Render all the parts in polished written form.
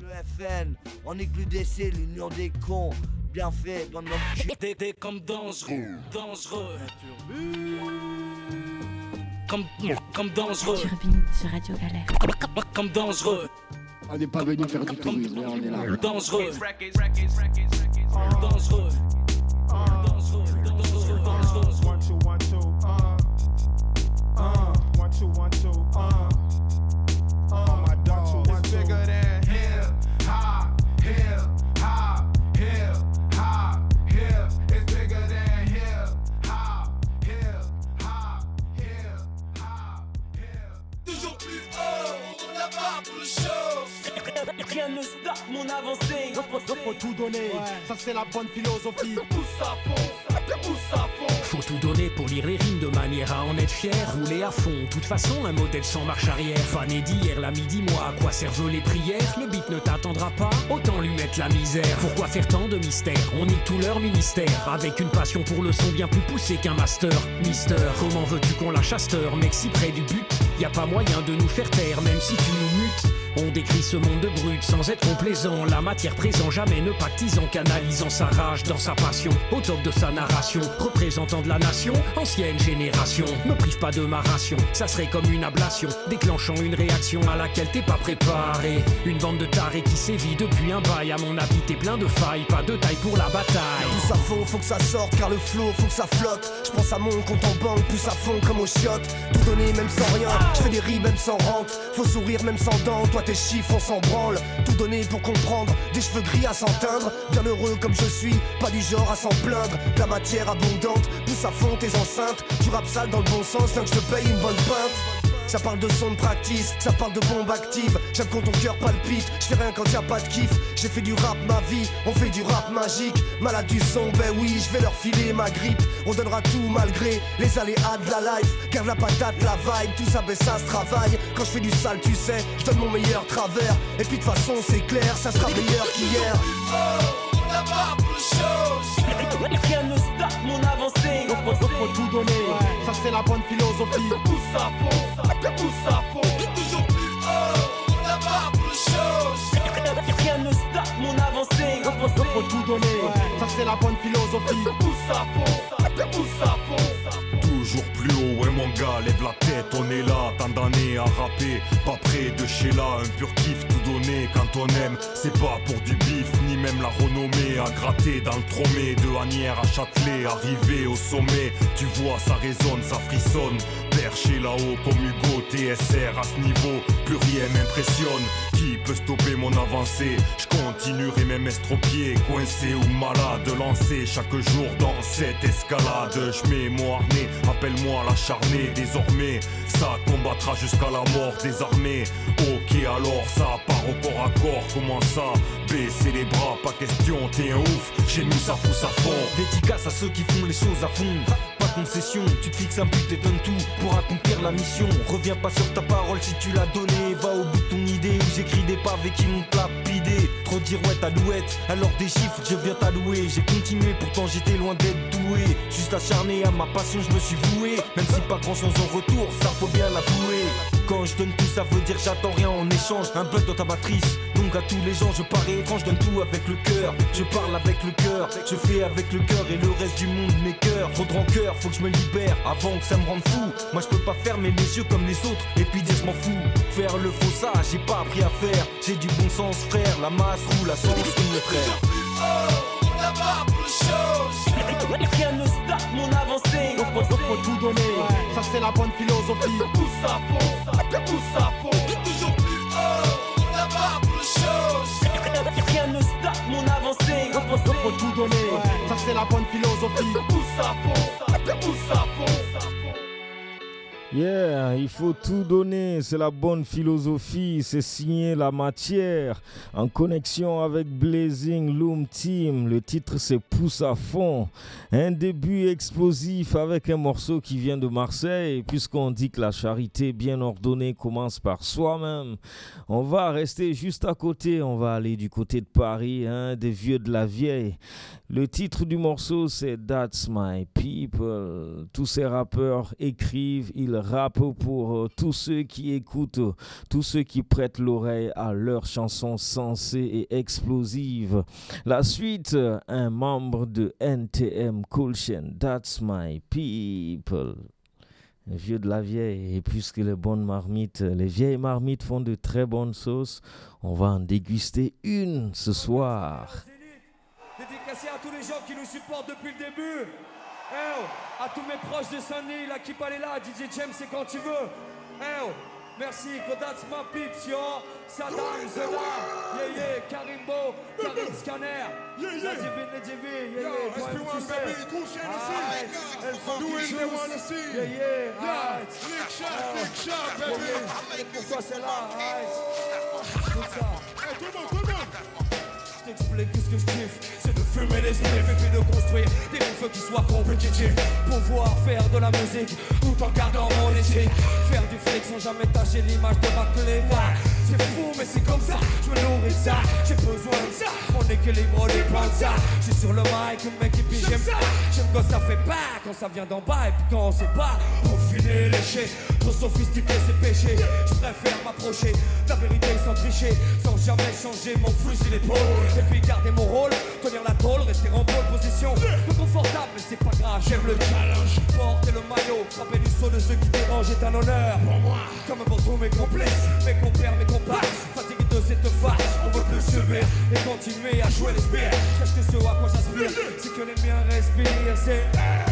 Le FN, on nique l'UDC, l'union des cons. Bien fait, bande d'enculés. T'es comme dangereux, dangereux. Comme dangereux. Turbine sur Radio Galère. Comme dangereux. On n'est pas venu faire du tourisme, mais on est là. Dangereux. Dangereux. Dangereux. Dangereux. 1, 2, 1, 2. 1, 2, 1, 2. My daughter is bigger than hip hop, hip hop, hip hop, hip. It's bigger than hip hop, hip hop, hip hop, hip. Toujours plus haut, on a pas pour le show. Rien ne stoppe mon avancée. Faut tout donner, ça c'est la bonne philosophie. Pousse à fond, pousse à fond. Faut tout donner pour lire les rimes de manière à en être fier. Rouler à fond, toute façon un modèle sans marche arrière. Pas né d'hier, l'ami dis-moi à quoi servent les prières. Le beat ne t'attendra pas, autant lui mettre la misère. Pourquoi faire tant de mystères? On nique tout leur ministère. Avec une passion pour le son bien plus poussée qu'un master. Mister, comment veux-tu qu'on lâche à cette heure? Mec si près du but, y a pas moyen de nous faire taire même si tu nous mutes. On décrit ce monde de brut sans être complaisant. La matière présent, jamais ne pactisant, canalisant sa rage dans sa passion. Au top de sa narration, représentant de la nation, ancienne génération. Me prive pas de ma ration, ça serait comme une ablation, déclenchant une réaction à laquelle t'es pas préparé. Une bande de tarés qui sévit depuis un bail. À mon avis t'es plein de failles, pas de taille pour la bataille. Plus ça faut que ça sorte, car le flow faut que ça flotte. Je pense à mon compte en banque, plus à fond comme au chiottes. Tout donner même sans rien, je fais des rimes même sans rente. Faut sourire même sans dents, toi tes chiffres on s'en branle. Tout donner pour comprendre, des cheveux gris à s'enteindre. Bien heureux comme je suis, pas du genre à s'en plaindre. De la matière abondante, pousse à fond tes enceintes. Tu rap sale dans le bon sens, viens que je te paye une bonne pinte. Ça parle de son de practice, ça parle de bombe active. J'aime quand ton cœur palpite, je fais rien quand y'a pas de kiff. J'ai fait du rap ma vie, on fait du rap magique. Malade du son, ben oui, je vais leur filer ma grippe. On donnera tout malgré les aléas de la life. Garde la patate, la vibe, tout ça ben ça se travaille. Quand je fais du sale tu sais, je donne mon meilleur travers. Et puis de toute façon c'est clair, ça sera meilleur qu'hier. Oh, on a pas pour le show. Rien ne stoppe mon avancée. Faut tout donner, ça c'est la bonne philosophie. Pousse à fond, pousse à fond. Toujours plus haut, on a pas pour le show. Rien ne stoppe mon avancée. Faut tout donner, ça c'est la bonne philosophie. Pousse à fond, pousse à fond. Toujours plus haut, ouais mon gars, lève la tête, on est là, tant d'années à rapper, pas près de chez là, un pur kiff tout donné, quand on aime, c'est pas pour du bif, ni même la renommée, à gratter dans le tromé, de Asnières à Châtelet, arrivé au sommet, tu vois ça résonne, ça frissonne, perché là-haut comme Hugo, TSR à ce niveau, plus rien m'impressionne, qui peut stopper mon avancée, je continuerai même estropié, coincé ou malade, lancé chaque jour dans cette escalade, je mets mon harnais, appelle-moi l'acharné, désormais ça combattra jusqu'à la mort des armées. Ok alors ça part au corps à corps, comment ça? Baisser les bras, pas question, t'es un ouf, chez nous ça pousse à fond. Dédicace à ceux qui font les choses à fond. Pas de concession, tu te fixes un but et donnes tout pour accomplir la mission. Reviens pas sur ta parole si tu l'as donnée. Va au bout de ton idée où j'écris des pavés qui m'ont lapidé. Trop dire ouais t'alouette, alors des chiffres je viens t'allouer. J'ai continué pourtant j'étais loin d'être doué. Juste acharné à ma passion je me suis voué. Même si pas grand chose en retour, ça faut bien l'avouer. Quand je donne tout ça veut dire j'attends rien en échange. Un bug dans ta matrice, donc à tous les gens je parais étrange. Donne tout avec le cœur, je parle avec le cœur. Je fais avec le cœur et le reste du monde mes cœurs. Trop de rancœur, faut que je me libère avant que ça me rende fou. Moi je peux pas fermer les yeux comme les autres et puis dire je m'en fous. Faire le faux ça, j'ai pas appris à faire. J'ai du bon sens frère, la masse roule à sens contraire. Oh, on a pas pour le show. Rien ne stoppe mon avancée. Faut tout donner, ça c'est la bonne philosophie. Pousse à fond, pousse à fond. Toujours plus haut, on a pas pour le show. Rien ne stoppe mon avancée. Faut tout donner, ça c'est la bonne philosophie. Pousse à fond, pousse à fond. Yeah, il faut tout donner, c'est la bonne philosophie, c'est signer la matière, en connexion avec Blazing Loom Team, le titre c'est Pousse à fond, un début explosif avec un morceau qui vient de Marseille, puisqu'on dit que la charité bien ordonnée commence par soi-même, on va rester juste à côté, on va aller du côté de Paris, des vieux de la vieille. Le titre du morceau c'est That's My People, tous ces rappeurs écrivent, ils rap pour tous ceux qui écoutent, tous ceux qui prêtent l'oreille à leurs chansons sensées et explosives. La suite, un membre de NTM, Cool Chain, That's My People. Les vieux de la vieille, et puisque les bonnes marmites, les vieilles marmites font de très bonnes sauces, on va en déguster une ce soir. Dédicacé à tous les gens qui nous supportent depuis le début. À tous mes proches de Saint-Denis, la Kip elle est là, DJ James c'est quand tu veux. Merci, That's My Peeps, yo. Saddam, Zola, Karimbo, Karim Scanner, la Divine, SP1 baby, Cool Chain aussi. Big shot, baby. Pour toi c'est là, tout ça. Tout le monde. Je t'explique ce que je kiffe, c'est de fumer les spliffs et puis de construire des riffs qui soient compétitifs. Pouvoir faire de la musique tout en gardant mon éthique. Faire du flic sans jamais tâcher l'image de ma clé. C'est fou mais c'est comme ça, je me nourris de ça. J'ai besoin de ça, mon équilibre dépend de ça. Je suis sur le mic, le mec et puis j'aime ça. J'aime quand ça fait pas, quand ça vient d'en bas et puis quand on sait pas. Pour filer léché, trop sophistiqué c'est péché. Je préfère m'approcher de la vérité sans tricher, sans jamais changer mon fusil d'épaule. Et puis garder mon rôle, tenir la tôle, rester en pole position. Peu confortable mais c'est pas grave, j'aime le challenge. Porter le maillot, frapper du saut de ceux qui dérangent est un honneur pour moi. Comme pour tous mes complexes, mes compères, mes compasses. Fatigué de cette farce, on veut plus subir et continuer à jouer les spires. Sache que ce à quoi j'aspire, c'est que les miens respirent. C'est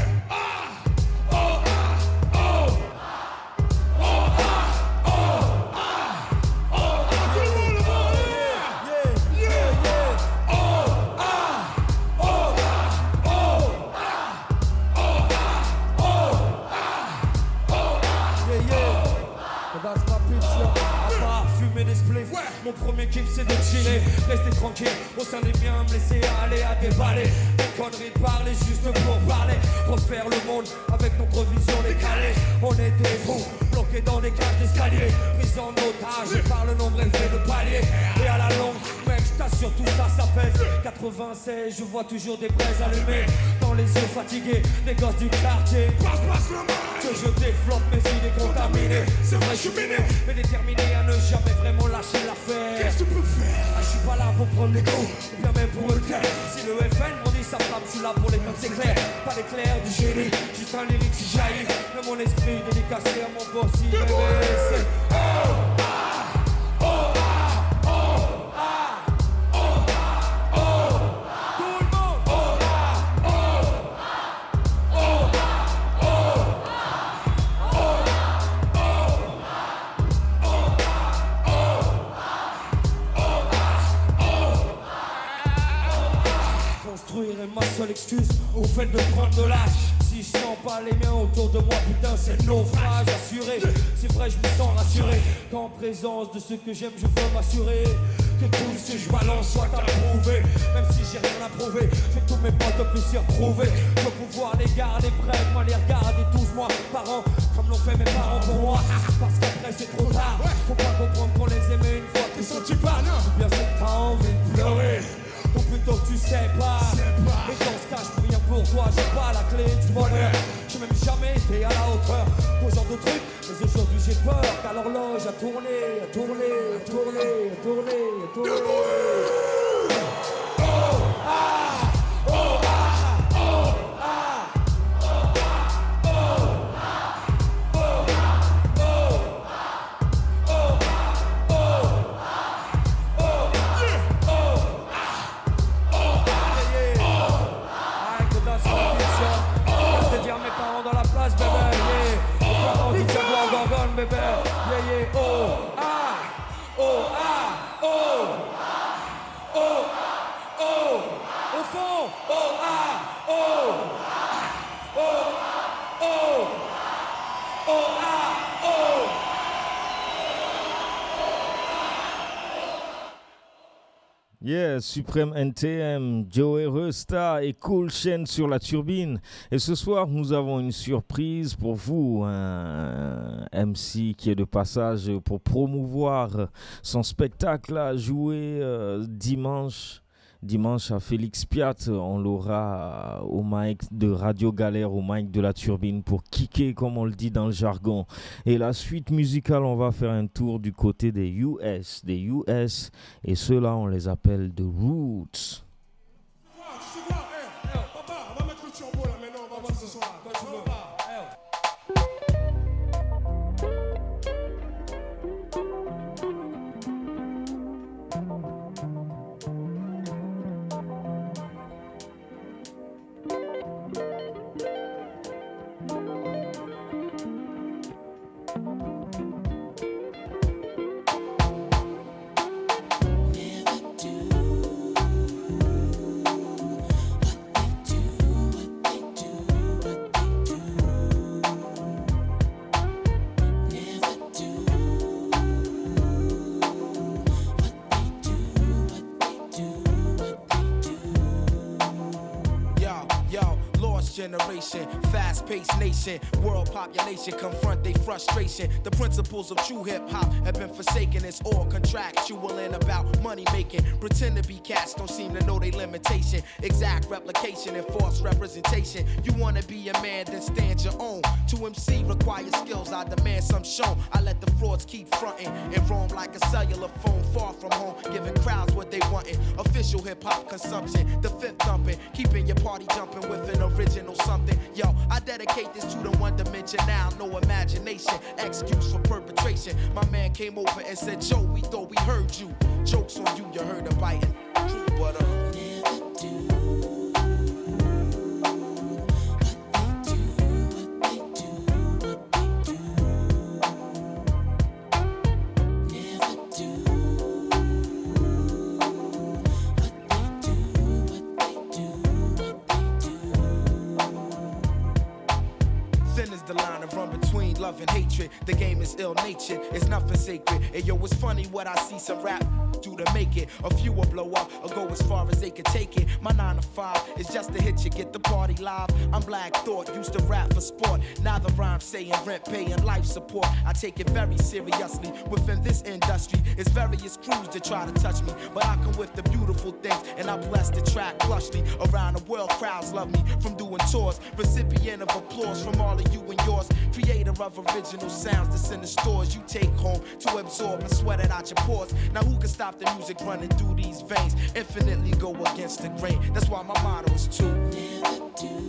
mon premier kiff c'est de chiller, rester tranquille au sein des miens, me laisser aller à déballer des conneries, parler juste pour parler, refaire le monde avec notre vision décalée. On est des fous, bloqués dans des cages d'escalier, pris en otage et par le nombre élevé de paliers. Et à la longue, mec, je t'assure tout ça, ça pèse. 96, je vois toujours des braises allumées dans les yeux fatigués des gosses du quartier. Passe le mal que je développe mes idées contaminées. C'est vrai, je suis miné, mais déterminé à ne jamais vraiment lâcher l'affaire. Qu'est-ce que tu peux faire? Je suis pas là pour prendre des coups, ou bien même pour me taire. Si le FN m'en dit sa femme, je suis là pour les notes, c'est clair. Pas l'éclair du génie, juste un lyrique qui jaillit de mon esprit dédicacé à mon boss. C'est ma seule excuse au fait de prendre de l'âge. Si je sens pas les miens autour de moi, putain c'est naufrage assuré. C'est vrai, je me sens rassuré qu'en présence de ceux que j'aime, je veux m'assurer que tout ce que je balance soit approuvé. Même si j'ai rien à prouver, je tous mes potes puissent s'y retrouver. Je veux pouvoir les garder près, moi les regarder 12 mois par an, comme l'ont fait mes parents pour moi. Parce qu'après c'est trop tard, faut pas comprendre qu'on les aimait une fois qu'ils sont pas. Ou bien c'est que t'as envie de pleurer, ou plutôt que tu sais pas. Et dans ce cas je peux rien pour toi, j'ai pas la clé du bonheur. J'ai même jamais été à la hauteur pour ce genre de trucs. Mais aujourd'hui j'ai peur car l'horloge a tourné, a tourné, a tourné, a tourné, a tourné. Oh ah, oh ah, oh ah. Bébé, yeah, yeah, oh, ah, oh, ah, oh, oh, oh, au fond, oh, ah, oh, oh, oh, oh, ah, oh. Yeah, Suprême NTM, Joey Resta et Cool Chain sur la turbine. Et ce soir, nous avons une surprise pour vous. Un MC qui est de passage pour promouvoir son spectacle à jouer dimanche dimanche à Félix Piat. On l'aura au mic de Radio Galère, au mic de la turbine pour kicker, comme on le dit dans le jargon. Et la suite musicale, on va faire un tour du côté des US. Et ceux-là, on les appelle The Roots. Generation, fast-paced nation, world population confront their frustration. The principles of true hip-hop have been forsaken. It's all contractual and about money making. Pretend to be cats, don't seem to know their limitation. Exact replication and false representation. You wanna be a man, then stand your own. To MC requires skills, I demand some shown. I let the frauds keep fronting and roam like a cellular phone far from home, giving crowds what they wantin'. Official hip-hop consumption, the fifth thumping, keeping your party jumping with an original something. Yo, I dedicate this to the one dimension now, no imagination, excuse for perpetration. My man came over and said, Joe, we thought we heard you. Jokes on you, you heard a biting. True, but never do. Love and hatred, the game is ill-natured. It's nothing sacred. And yo, it's funny what I see some rap do to make it. A few will blow up or go as far as they can take it. My 9 to 5 is just to hit you, get the party live. I'm Black Thought, used to rap for sport. Now the rhyme saying rent, paying life support. I take it very seriously. Within this industry, it's various crews that try to touch me, but I come with the beautiful things, and I bless the track plushly. Around the world, crowds love me from doing tours. Recipient of applause from all of you and yours. Creator of original sounds that's in the stores you take home to absorb and sweat it out your pores. Now who can stop the music running through these veins? Infinitely go against the grain. That's why my motto is to never do.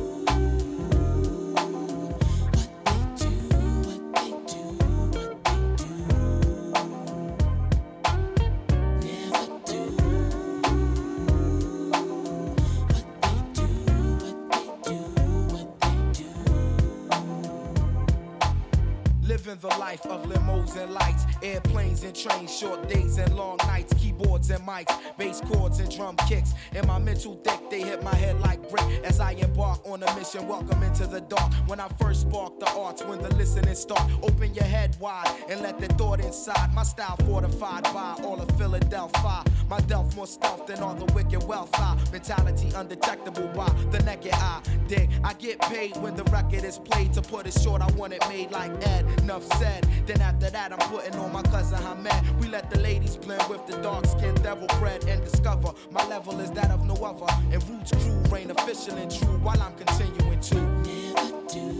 The life of limos and lights, airplanes and trains, short days and long nights, keyboards and mics, bass chords and drum kicks. In my mental thick, they hit my head like brick as I embark on a mission. Welcome into the dark. When I first spark the arts, when the listening start, open your head wide and let the thought inside. My style fortified by all of Philadelphia. My delf more stealth than all the wicked wealth. Mentality undetectable by the naked eye. Dig, I get paid when the record is played. To put it short, I want it made like Ed. Enough said. Then after that, I'm putting on my cousin Hamed. We let the ladies blend with the dark-skinned devil bread and discover my level is that of no other. And Roots crew reign official and true while I'm continuing to never do.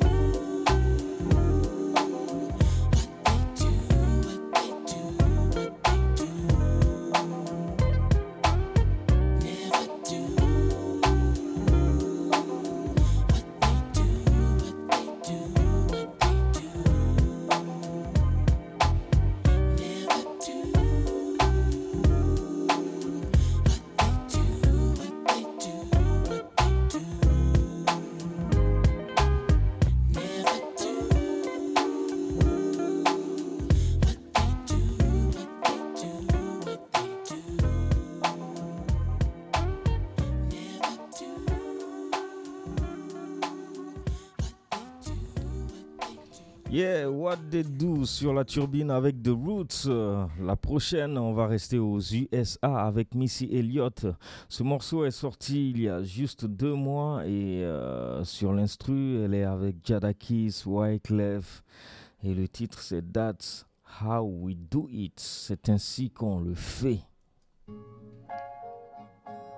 Yeah, what they do sur la turbine avec The Roots. La prochaine, on va rester aux USA avec Missy Elliott. Ce morceau est sorti il y a juste 2 mois et sur l'instru, elle est avec Jadakiss, Wyclef et le titre c'est That's How We Do It. C'est ainsi qu'on le fait.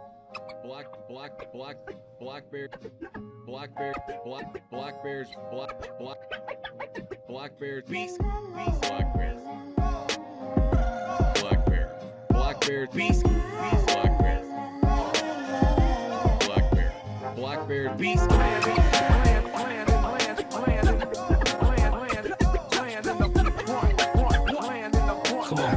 beast, black bears, beast, black bears, beast. Come on.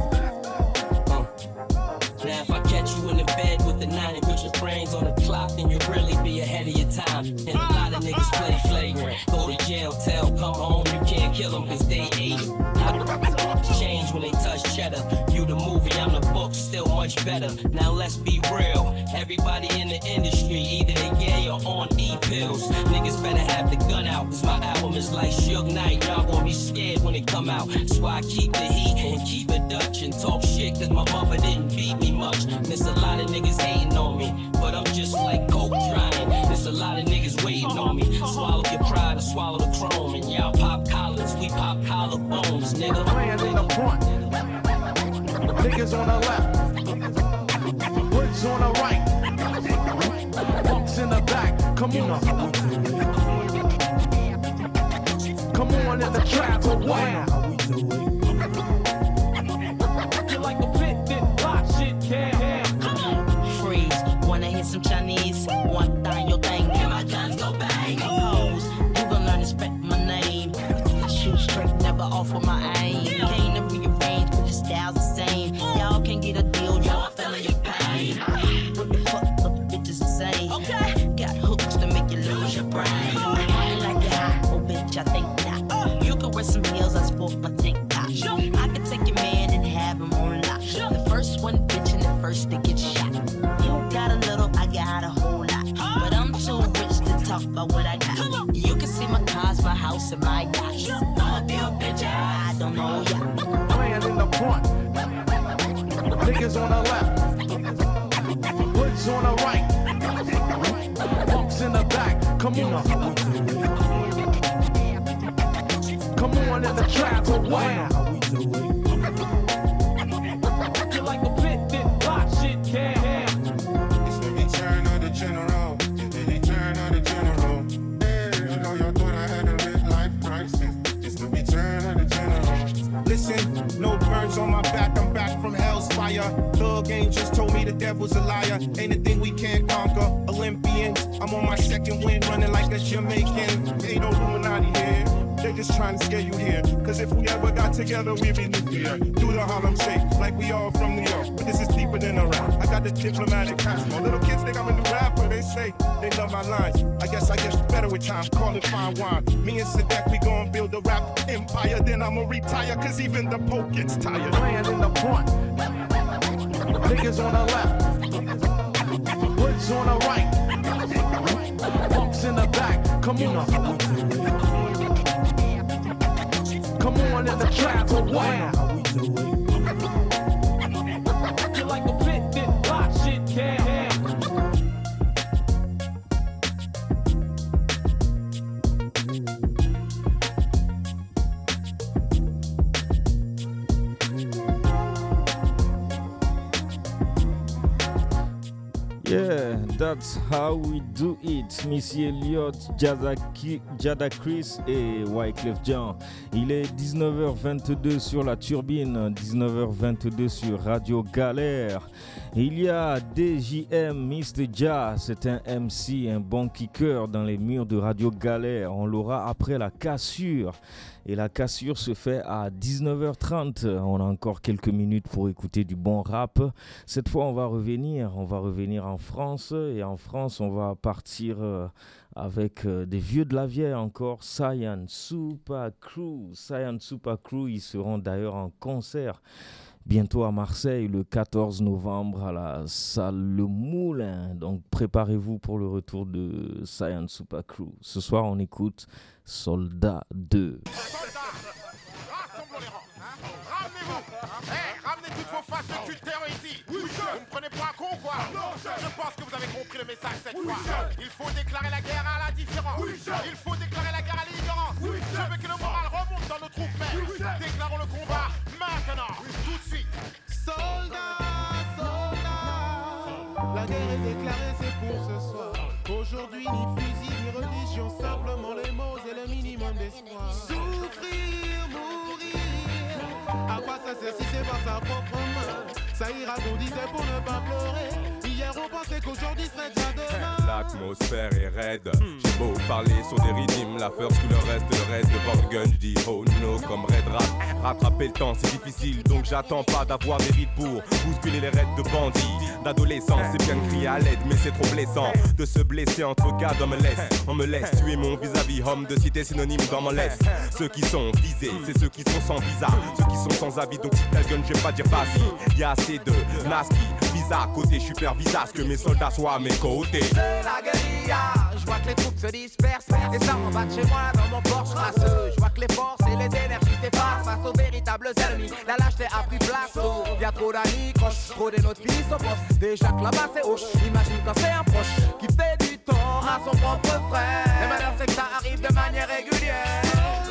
Now if I catch you in the bed with the 9 and put your brains on the clock, then you'll really be ahead of your time. And a lot of niggas play flagrant. Go to jail, tell, come home, you can't kill them cause they ate. Change when they touch cheddar. You the movie, I'm the book, still much better. Now let's be real. Everybody in the industry, either they gay or on E-pills. Niggas better have the gun out, cause my album is like Suge Knight. Y'all gon' be scared when it come out. That's why I keep the heat and keep it Dutch and talk shit cause my mother didn't beat me much. There's a lot of niggas hating on me, but I'm just like coke drying. There's a lot of niggas waiting on me. Swallow your pride or swallow the chrome. And y'all pop collars, we pop collarbones, nigga. Playing in the front, niggas on the left, hoods on the right, punks in the back. Come on, come on in the trap or what? You like a pit, then block shit, yeah. Freeze, wanna hit some Chinese? One thing, your thing, and my guns go bang. Pose, you gon' learn to respect my name. Shoot straight, never off with my aim. Can't to rearrange, but the style's the same. Y'all can't get a deal, y'all feeling your pain. What the fuck up, bitches insane. Got hooks to make you lose your brain. I like it hot, oh bitch, I think not. You can wear some heels, I sport my tank top. I can take your man and have him on lock. The first one, bitch, and the first to get shot. You got a little, I got a whole lot. But I'm too rich to talk about what I got. You can see my cars, my house, and my yachts. I'm a real bitch, I don't know ya. Playing in the front, niggas on the left, hoods on the right, punks in the back. Come on, come on in the trap or what? You like a pit, then block shit, yeah. It's the return of the general. It's the return of the general. Hey, you know you thought I had a midlife crisis. It's the return of the general. Listen, no birds on my back, I'm back from hell's fire. Thug angels told me the devil's a liar. Ain't a thing we can't conquer. Olympians, I'm on my second wind, running like a Jamaican. Ain't no Illuminati here. They just trying to scare you here. Cause if we ever got together, we'd be nuclear. Do the Harlem Shake, like we all from New York. But this is deeper than a rap. I got the diplomatic passport. Little kids think I'm a new rapper. They say they love my lines. I guess better with time. Call it fine wine. Me and Sadek, we gon' build a rap empire. Then I'ma retire, cause even the Pope gets tired. Playing in the front, niggas on the left, hoods on the right, punks in the back. Come on, come on in the trap or what? You like a pit, then block shit, yeah. Yeah, that's how we do it. Missy Elliott, Jadakiss et Wyclef Jean. Il est 19h22 sur la turbine, 19h22 sur Radio Galère. Il y a DJM, Mr. Jazz, c'est un MC, un bon kicker dans les murs de Radio Galère. On l'aura après la cassure. Et la cassure se fait à 19h30. On a encore quelques minutes pour écouter du bon rap. Cette fois, on va revenir en France. Et en France, on va partir avec des vieux de la vieille encore. Saiyan Super Crew. Ils seront d'ailleurs en concert bientôt à Marseille le 14 novembre à la salle Le Moulin. Donc préparez-vous pour le retour de Saiyan Super Crew. Ce soir, on écoute Soldat 2. Ramenez toutes vos faces de tuteur ici. Vous me prenez pour un con quoi? Je pense que vous avez compris le message cette fois. Il faut déclarer la guerre à l'indifférence. Il faut déclarer la guerre à l'ignorance. Je veux que le moral remonte dans nos troupes. Déclarons le combat maintenant, tout de suite. Soldats, soldats, la guerre est déclarée, c'est pour ni fusil, ni religion, simplement les mots et le minimum d'espoir. Souffrir, mourir, à quoi ça sert si c'est par sa propre main? Ça ira qu'on disait pour ne pas pleurer. Hier on pensait qu'aujourd'hui serait déjà demain. L'atmosphère est raide. J'ai beau parler sur des rythmes, la first tout le reste de Born Gun. J'dis oh no comme Red Rat. Rattraper le temps c'est difficile, donc j'attends pas d'avoir des rides pour bousculer les raids de bandits. D'adolescence c'est bien de crier à l'aide, mais c'est trop blessant de se blesser entre gars on me laisse tuer mon vis-à-vis, homme de cité synonyme dans mon laisse. Ceux qui sont visés, c'est ceux qui sont sans visa, ceux qui sont sans avis, donc si t'as le gun je vais pas dire vas-y. Y'a assez de Naski, visa côté, j'suis super visage que mes soldats soient à mes côtés. La guérilla, je vois que les troupes se dispersent. Et ça en bas de chez moi dans mon Porsche raceux. Je vois que les forces et les énergies s'effacent face aux véritables ennemis. La lâcheté a pris place. Y'a trop d'amis, croche, trop de notre fils au poste. Déjà que là-bas c'est hoche. Imagine quand c'est un proche qui fait du tort à son propre frère. Le malheur c'est que ça arrive de manière régulière.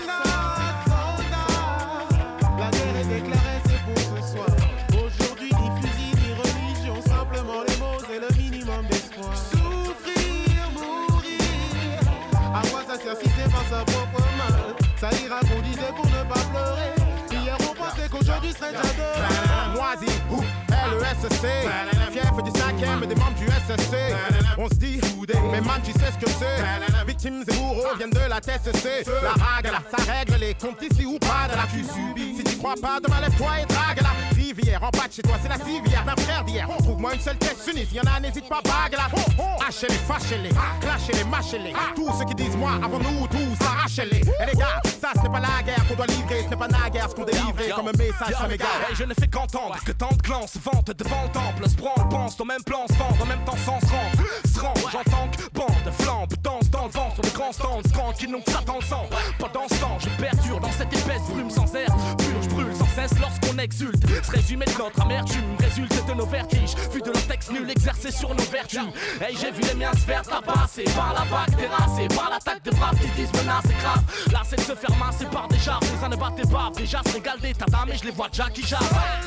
La guerre est déclarée, c'est pour ce soir. Aujourd'hui ni fusil ni religion, simplement les mots et le minimum d'espoir. Souffrir, mourir, à quoi ça sert si c'est pas sa propre main? Ça ira qu'on disait pour ne pas pleurer. Hier on pensait qu'aujourd'hui serait déjà demain. Moisi, LESC, fief du 5ème et des membres du SSC. On se dit, mais man tu sais ce que c'est. Victimes et bourreaux viennent de la TSC. La règle, ça règle les comptes ici ou pas de la tu subis. Si tu crois pas, demain lève-toi et drague la rivière. En bas de chez toi c'est la civière, d'un frère d'hier. Trouve-moi une seule tête sunnis, y'en a n'hésite pas, bague là. Hachez-les, fâchez-les, clashez-les, mâchez-les. Tous ceux qui disent moi avant nous tous, arrachez-les. Et les gars, ça ce n'est pas la guerre qu'on doit livrer, ce n'est pas naguère ce qu'on délivre comme un message à mes gars. Hey, je ne fais qu'entendre que tant de clans se vantent devant le temple, se branlent, pensent au même plan, se vendent en même temps sans se rendre. J'entends que bande, flambe, danse dans le vent sur le grand stand, tranquille donc ça t'en le sang. Pendant ce temps, je perdure dans cette épaisse brume sans air pur, je brûle sans cesse lorsqu'on exulte. Ce résumé de notre amertume résulte de nos vertiges, vu de leur texte nul exercé sur nos vertus. Hey, j'ai vu les miens se faire tabasser par la vague terrassée, par l'attaque de braves qui disent menace et grave. Là c'est de se faire masser par des jarres, les uns ne battaient pas, déjà se régalent des tatas, mais je les vois déjà qui jarrent.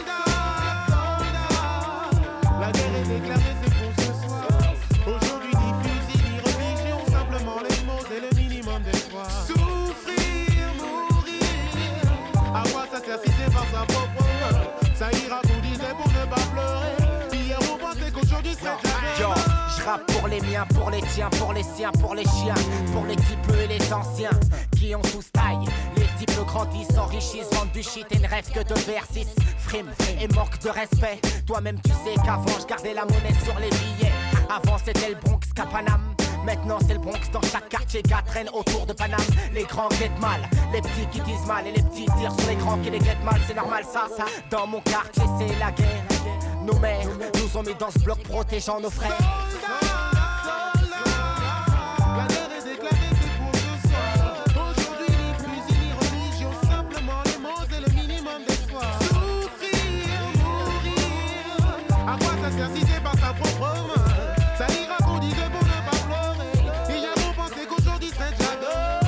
La guerre est déclarée, c'est pour ce soir. Aujourd'hui ni fusil ni religion, simplement les mots et le minimum d'espoir. Souffrir, mourir, à quoi ça sert si c'est pas sa propre main? Ça ira qu'on disait pour ne pas pleurer. Hier on pensait qu'aujourd'hui serait déjà demain. Je rappe pour les miens, pour les tiens, pour les siens, pour les chiens, pour les types et les anciens qui ont tous taille. Les types grandissent, s'enrichissent, vendent du shit et ne rêvent que de vers6. Frime et manque de respect. Toi-même tu sais qu'avant je gardais la monnaie sur les billets. Avant c'était le Bronx qu'à Paname. Maintenant c'est le Bronx dans chaque quartier, gars traînent autour de Paname. Les grands guettent mal, les petits qui disent mal et les petits tirent sur les grands qui les guettent mal. C'est normal ça. Dans mon quartier c'est la guerre. Nos mères nous ont mis dans ce bloc protégeant nos frères. La guerre est déclarée, c'est pour ce soir. Aujourd'hui ni fusil ni religion, simplement les mots et le minimum d'espoir. Souffrir, mourir, à quoi ça sert si c'est pas sa propre main? Ça ira qu'on disait pour ne pas pleurer. Hier on pensait qu'aujourd'hui serait déjà demain.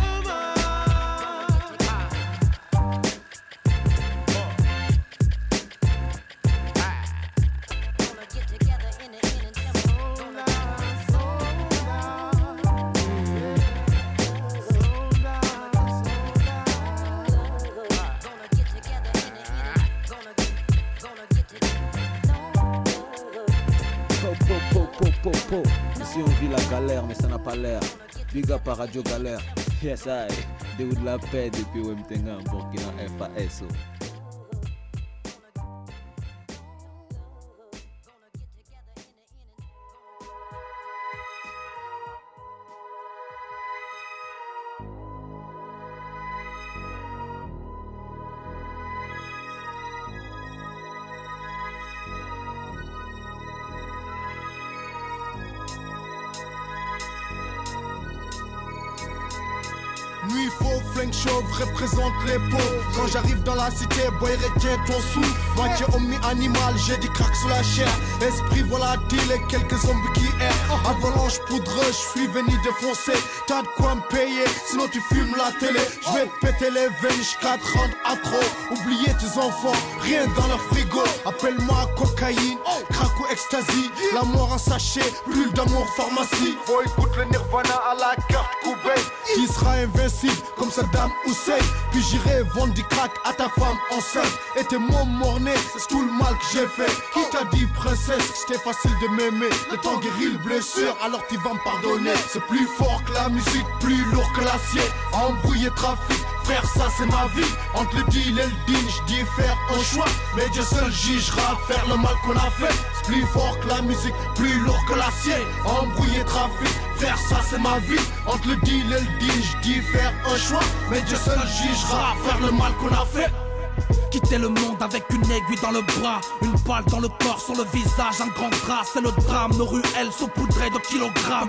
Ici on vit la galère mais ça n'a pas l'air. Big up à Radio Galère. Yes I, de la paix depuis Wemtenga, Burkina Faso. Nuit faux, flingue chauve, représente les pauvres. Quand j'arrive dans la cité, boy, retiens ton sou. Moitié homme animal, j'ai du crack sous la chair. Esprit volatile et quelques zombies qui errent. Avalanche poudreuse, je suis venu défoncer. T'as de quoi me payer, sinon tu fumes la télé. Je vais te péter les veines jusqu'à te rendre accro. Oubliez tes enfants, rien dans leur frigo. Appelle-moi cocaïne, crack ou ecstasy. La mort en sachet, brûle d'amour pharmacie. Faut écouter le Nirvana à la carte Koubey. Qui sera invincible comme Saddam Hussein. Puis j'irai vendre du crack à ta femme enceinte. Et tes mots mornés, c'est tout le mal que j'ai fait. Qui t'a dit princesse, c'était facile de m'aimer. Le temps guérit le blessure, alors tu vas me pardonner. C'est plus fort que la musique, plus lourd que l'acier. Embrouiller trafic, frère ça c'est ma vie. Entre le deal et le deal, je dis faire un choix. Mais Dieu seul jugera faire le mal qu'on a fait. C'est plus fort que la musique, plus lourd que l'acier. Embrouiller trafic, frère ça c'est ma vie. Entre le deal et le deal, je dis faire un choix. Mais Dieu seul jugera faire le mal qu'on a fait. Quitter le monde avec une aiguille dans le bras, une balle dans le corps, sur le visage, un grand drap, c'est le drame. Nos ruelles saupoudrées de kilogrammes,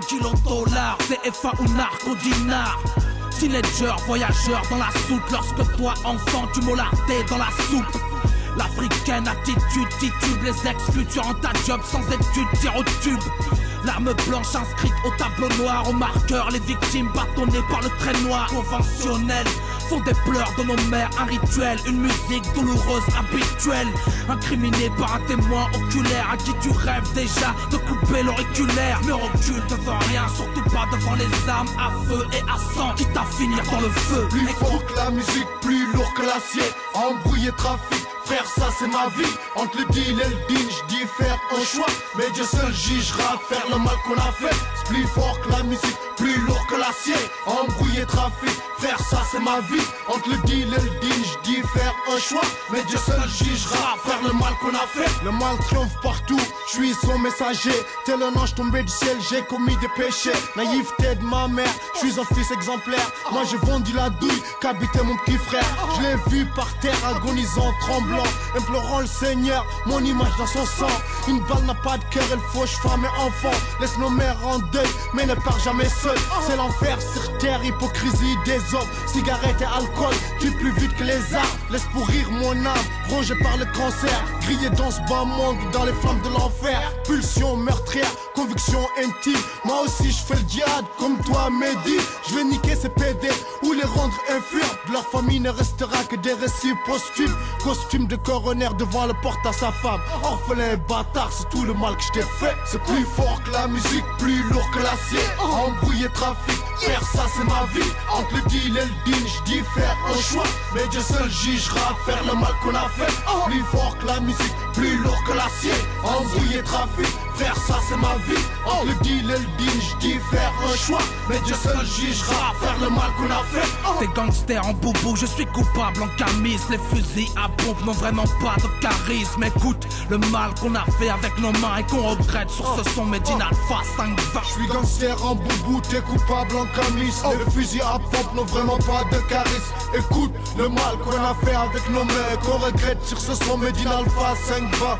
$, CFA ou narco dinar. Teenager, voyageur dans la soupe, lorsque toi enfant tu mollardais dans la soupe. L'africaine attitude titube, les exclus tu rends ta job sans études, tire au tube. L'arme blanche inscrite au tableau noir, au marqueur, les victimes bâtonnées par le trait noir. Conventionnel, font des pleurs de nos mères, un rituel, une musique douloureuse habituelle. Incriminé par un témoin oculaire à qui tu rêves déjà de couper l'auriculaire. Ne recule devant rien, surtout pas devant les armes à feu et à sang, quitte à finir dans le feu. Plus fort que la musique, plus lourd que l'acier. Embrouiller trafic, frère ça c'est ma vie. Entre le deal et le deal, je dis faire un choix. Mais Dieu seul jugera faire le mal qu'on a fait. C'est plus fort que la musique, plus lourd que l'acier. Embrouiller trafic, frère ça c'est ma vie. Entre le deal et le deal, je dis faire un choix. Mais Dieu seul jugera faire le mal qu'on a fait. Le mal triomphe partout, je suis son messager. Tel un ange tombé du ciel, j'ai commis des péchés. Naïveté de ma mère, je suis un fils exemplaire. Moi j'ai vendu la douille qu'habitait mon petit frère. Je l'ai vu par terre agonisant, tremblant, implorant le Seigneur, mon image dans son sang. Une balle n'a pas de cœur, elle fauche femme et enfant. Laisse nos mères en deuil, mais ne pars jamais seul. C'est l'enfer sur terre, hypocrisie des hommes. Cigarettes et alcool, tue plus vite que les armes. Laisse pourrir mon âme, rongée par le cancer. Grillé dans ce bas monde, dans les flammes de l'enfer. Pulsion meurtrière, conviction intime. Moi aussi je fais le djihad, comme toi Mehdi. Je vais niquer ces PD ou les rendre infirmes. De leur famille ne restera que des récits posthumes. Costume de coroner devant le porte à sa femme. Orphelin et bâtard, c'est tout le mal que je t'ai fait. C'est plus fort que la musique, plus lourd que l'acier. Embrouiller trafic, faire ça c'est ma vie. Entre le deal et le deal, je dis faire un choix. Mais Dieu seul jugera faire le mal qu'on a fait. Plus fort que la musique, plus lourd que l'acier. Embrouiller trafic, faire ça c'est ma vie. Entre le deal et le deal, je dis faire un choix. Mais Dieu seul jugera faire le mal qu'on a fait. Des gangsters en boubou, je suis coupable en camis. Les fusils à pompe n'ont vraiment pas de charisme. Écoute, le mal qu'on a fait avec nos mains et qu'on regrette sur ce son Medine Alpha 520. Je suis gangster en boubou, t'es coupable en camis. Les fusils à pompe n'ont vraiment pas de charisme. Écoute, le mal qu'on a fait avec nos mains et qu'on regrette sur ce son Medine Alpha 520.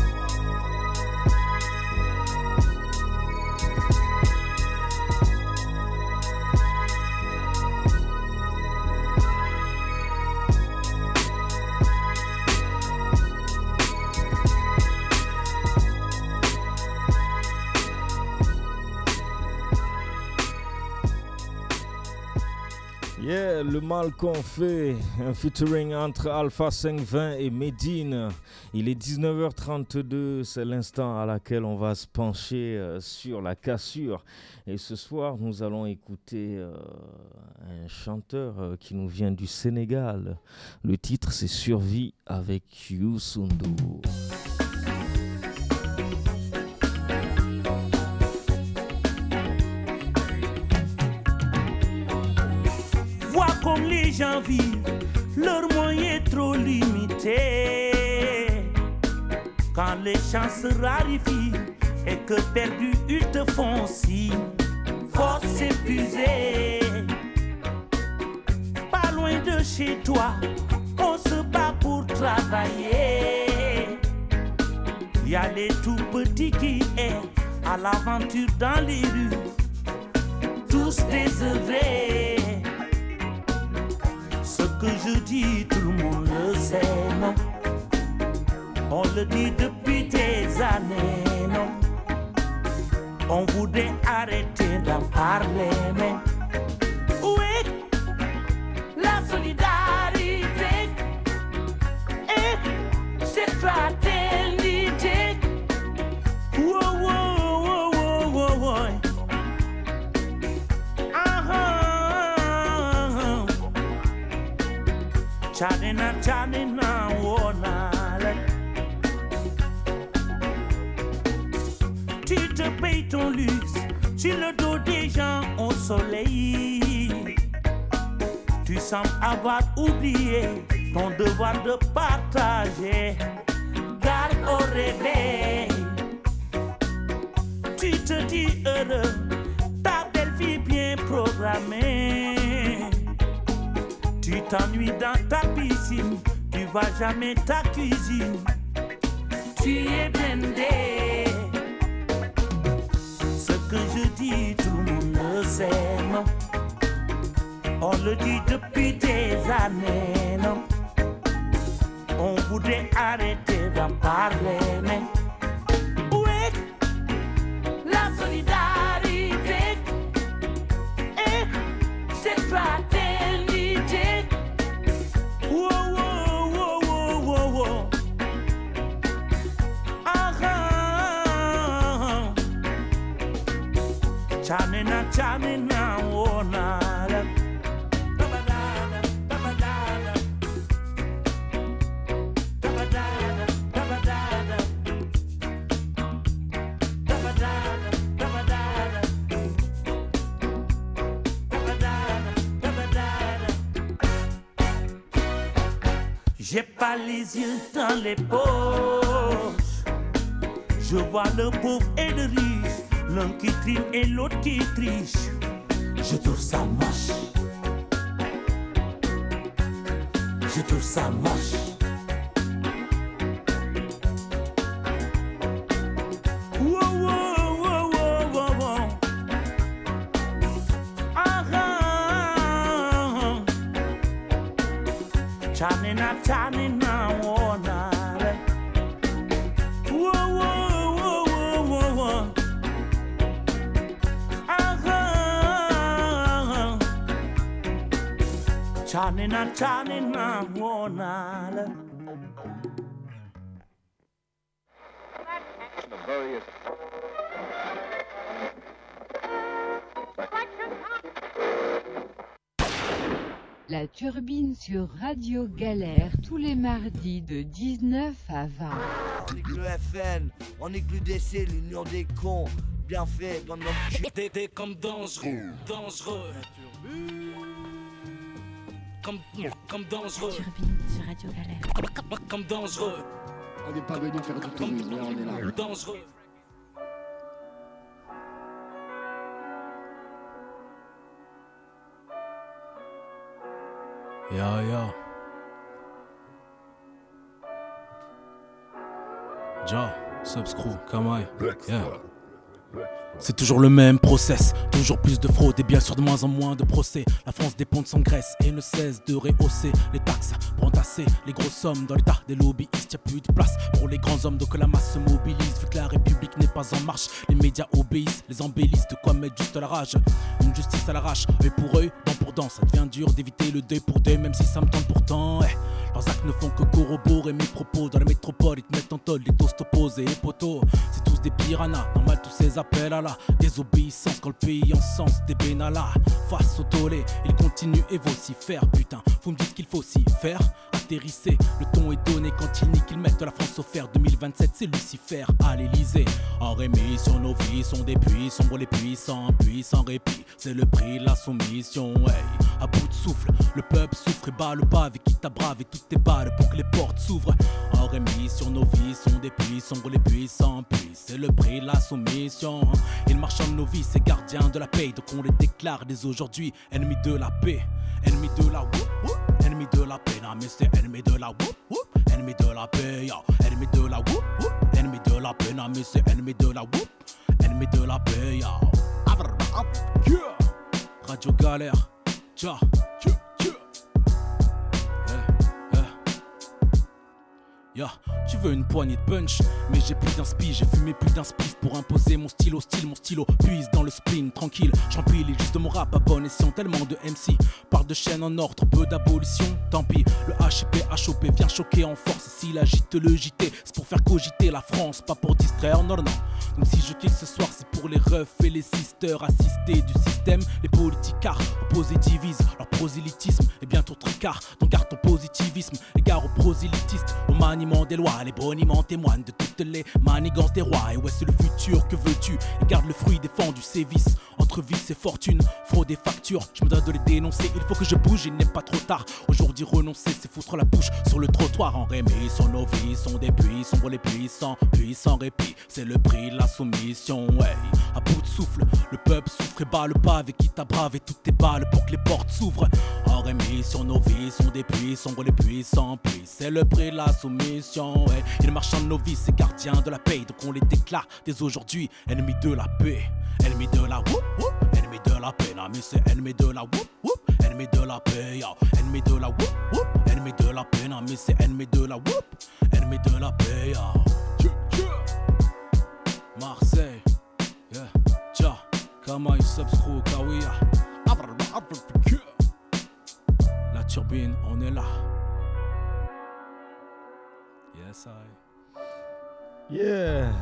Yeah, le mal qu'on fait, un featuring entre Alpha 520 et Medine. Il est 19h32, c'est l'instant à laquelle on va se pencher sur la cassure. Et ce soir, nous allons écouter un chanteur qui nous vient du Sénégal. Le titre, c'est Survie avec Youssou N'Dour. Comme les gens vivent, leurs moyens trop limités. Quand les chances raréfient et que perdus ils te font signe, force épuisée. Pas loin de chez toi, on se bat pour travailler. Y a les tout petits qui errent à l'aventure dans les rues, tous désœuvrés. que je dis, tout le monde le sait, non. On le dit depuis des années, non. On voudrait arrêter d'en parler, mais oui, la solidarité et cette fraternité. Wow, wow, wow, wow, wow, wow. Chanina, chanina, wonale. Tu te payes ton luxe sur le dos des gens au soleil. Tu sembles avoir oublié ton devoir de partager. Garde au réveil. Tu te dis heureux, ta belle vie bien programmée. Tu t'ennuies dans ta piscine, tu vas jamais ta cuisine. Tu es blindé. Ce que je dis, tout le monde le sait, non. On le dit depuis des années, non. On voudrait arrêter d'en parler, mais oui, la solidarité et cette fraternité. Wow, wow, wow, wow, wow, wow. Ah, ah. Chanina, chanina, wonala. Tabadada, tabadada. Tabadada, tabadada. Tabadada, tabadada. Tabadada, tabadada. J'ai pas les yeux dans les poches. Je vois le pauvre et le riche, l'un qui trime et l'autre qui triche. Je trouve ça moche. Je trouve ça moche. Wow, wow, wow, wow, wow, wow. Ah, ah. Chanina, chanina, wonale. Wow, wow, wow, wow, wow, wow. Ah, ah. Chanina, chanina, wonale. La turbine sur Radio Galère tous les mardis de 19 à 20. On nique le FN, on nique l'UDC, l'union des cons. Bien fait, bande d'enculés. T'es comme dangereux, dangereux. Comme dangereux. Turbine sur Radio Galère. Comme dangereux. On n'est pas venu faire du tourisme, là, on est là. Dangereux. Yeah, yeah. Ja, Subscrew, Kamai. Yeah. C'est toujours le même process, toujours plus de fraude et bien sûr de moins en moins de procès. La France dépend de son graisse et ne cesse de rehausser les taxes pour entasser les grosses sommes dans l'état des lobbyistes. Y'a plus de place pour les grands hommes, donc que la masse se mobilise. Vu que la République n'est pas en marche, les médias obéissent, les embellissent de quoi mettre juste la rage. Une justice à l'arrache, œil pour œil, dent pour dent. Ça devient dur d'éviter le deuil pour deuil, même si ça me tente pourtant. Leurs actes ne font que corroborer mes propos. Dans la métropole, ils te mettent en tôle, les toasts opposés et poteaux. C'est tous des piranhas, normal tous ces appels à la désobéissance quand le pays encense des bénalas. Face au tollé, ils continuent et vocifèrent. Putain, vous me dites qu'il faut s'y faire. Atterrissez, le ton est donné quand ils niquent, ils mettent la France au fer. 2027, c'est Lucifer à l'Elysée. En rémission, nos vies sont des puissants pour les puissants, puissants répit. C'est le prix de la soumission, hey. À bout de souffle, le peuple souffre et bat le pavé qui t'abrave et toutes tes balles pour que les portes s'ouvrent. En rémission, nos vies sont des puissants pour les puissants, puis c'est le prix de la soumission. Ils marchent en novices et gardiens de la paix, donc on les déclare dès aujourd'hui ennemis de la paix, ennemis de la whoop whoop, ennemis de la paix, non mais c'est ennemis de la whoop whoop, ennemis de la paix, yo, ennemis de la whoop whoop, ennemis de la paix, non mais c'est ennemis de la whoop, ennemis de la paix, yo. Radio Galère, tcha, tcha, tcha. Yeah, tu veux une poignée de punch, mais j'ai plus d'inspi, j'ai fumé plus d'un spliff pour imposer mon stylo, mon stylo puise dans le spleen, tranquille, j'empile les juste de mon rap à bon escient, tellement de MC, parle de chaîne en ordre, peu d'abolition, tant pis, le HIP, HOP vient choquer en force, s'il agite le JT, c'est pour faire cogiter la France, pas pour distraire, non, donc si je kick ce soir, c'est pour les refs et les sisters, assistés du système, les politicards, opposés divisent, leur prosélytisme est bientôt tricard, donc garde ton positivisme, égard aux prosélytistes, au maniement des lois, les boniments témoignent de toutes les manigances des rois. Et ouais, c'est le futur, que veux-tu? Et garde le fruit défendu, ses vices, entre vices et fortune, fraude et facture. Je me dois de les dénoncer, il faut que je bouge, il n'est pas trop tard. Aujourd'hui, renoncer, c'est foutre la bouche sur le trottoir. En rémission, nos vies sont des puits, sombre les puissants, puis sans répit. C'est le prix de la soumission, ouais. À bout de souffle, le peuple souffre et bat le pavé, quitte à braver toutes tes balles pour que les portes s'ouvrent. En rémission, nos vies sont des puits, sombre les puissants, puis c'est le prix de la soumission, ouais. Et le marchand de novices est gardien de la paix, donc on les déclare dès aujourd'hui ennemis de la paix, ennemis de la whoop whoop, ennemis de la paix, non mais c'est ennemis de la whoop whoop, ennemis de la paix, yo, ennemis de la whoop whoop, ennemis de la paix, non mais c'est ennemis de la whoop, ennemis de la paix, yo. Marseille, yeah, Tcha, Kamaï, Substro, Kawiya, la turbine, on est là. Yes, I. Yeah.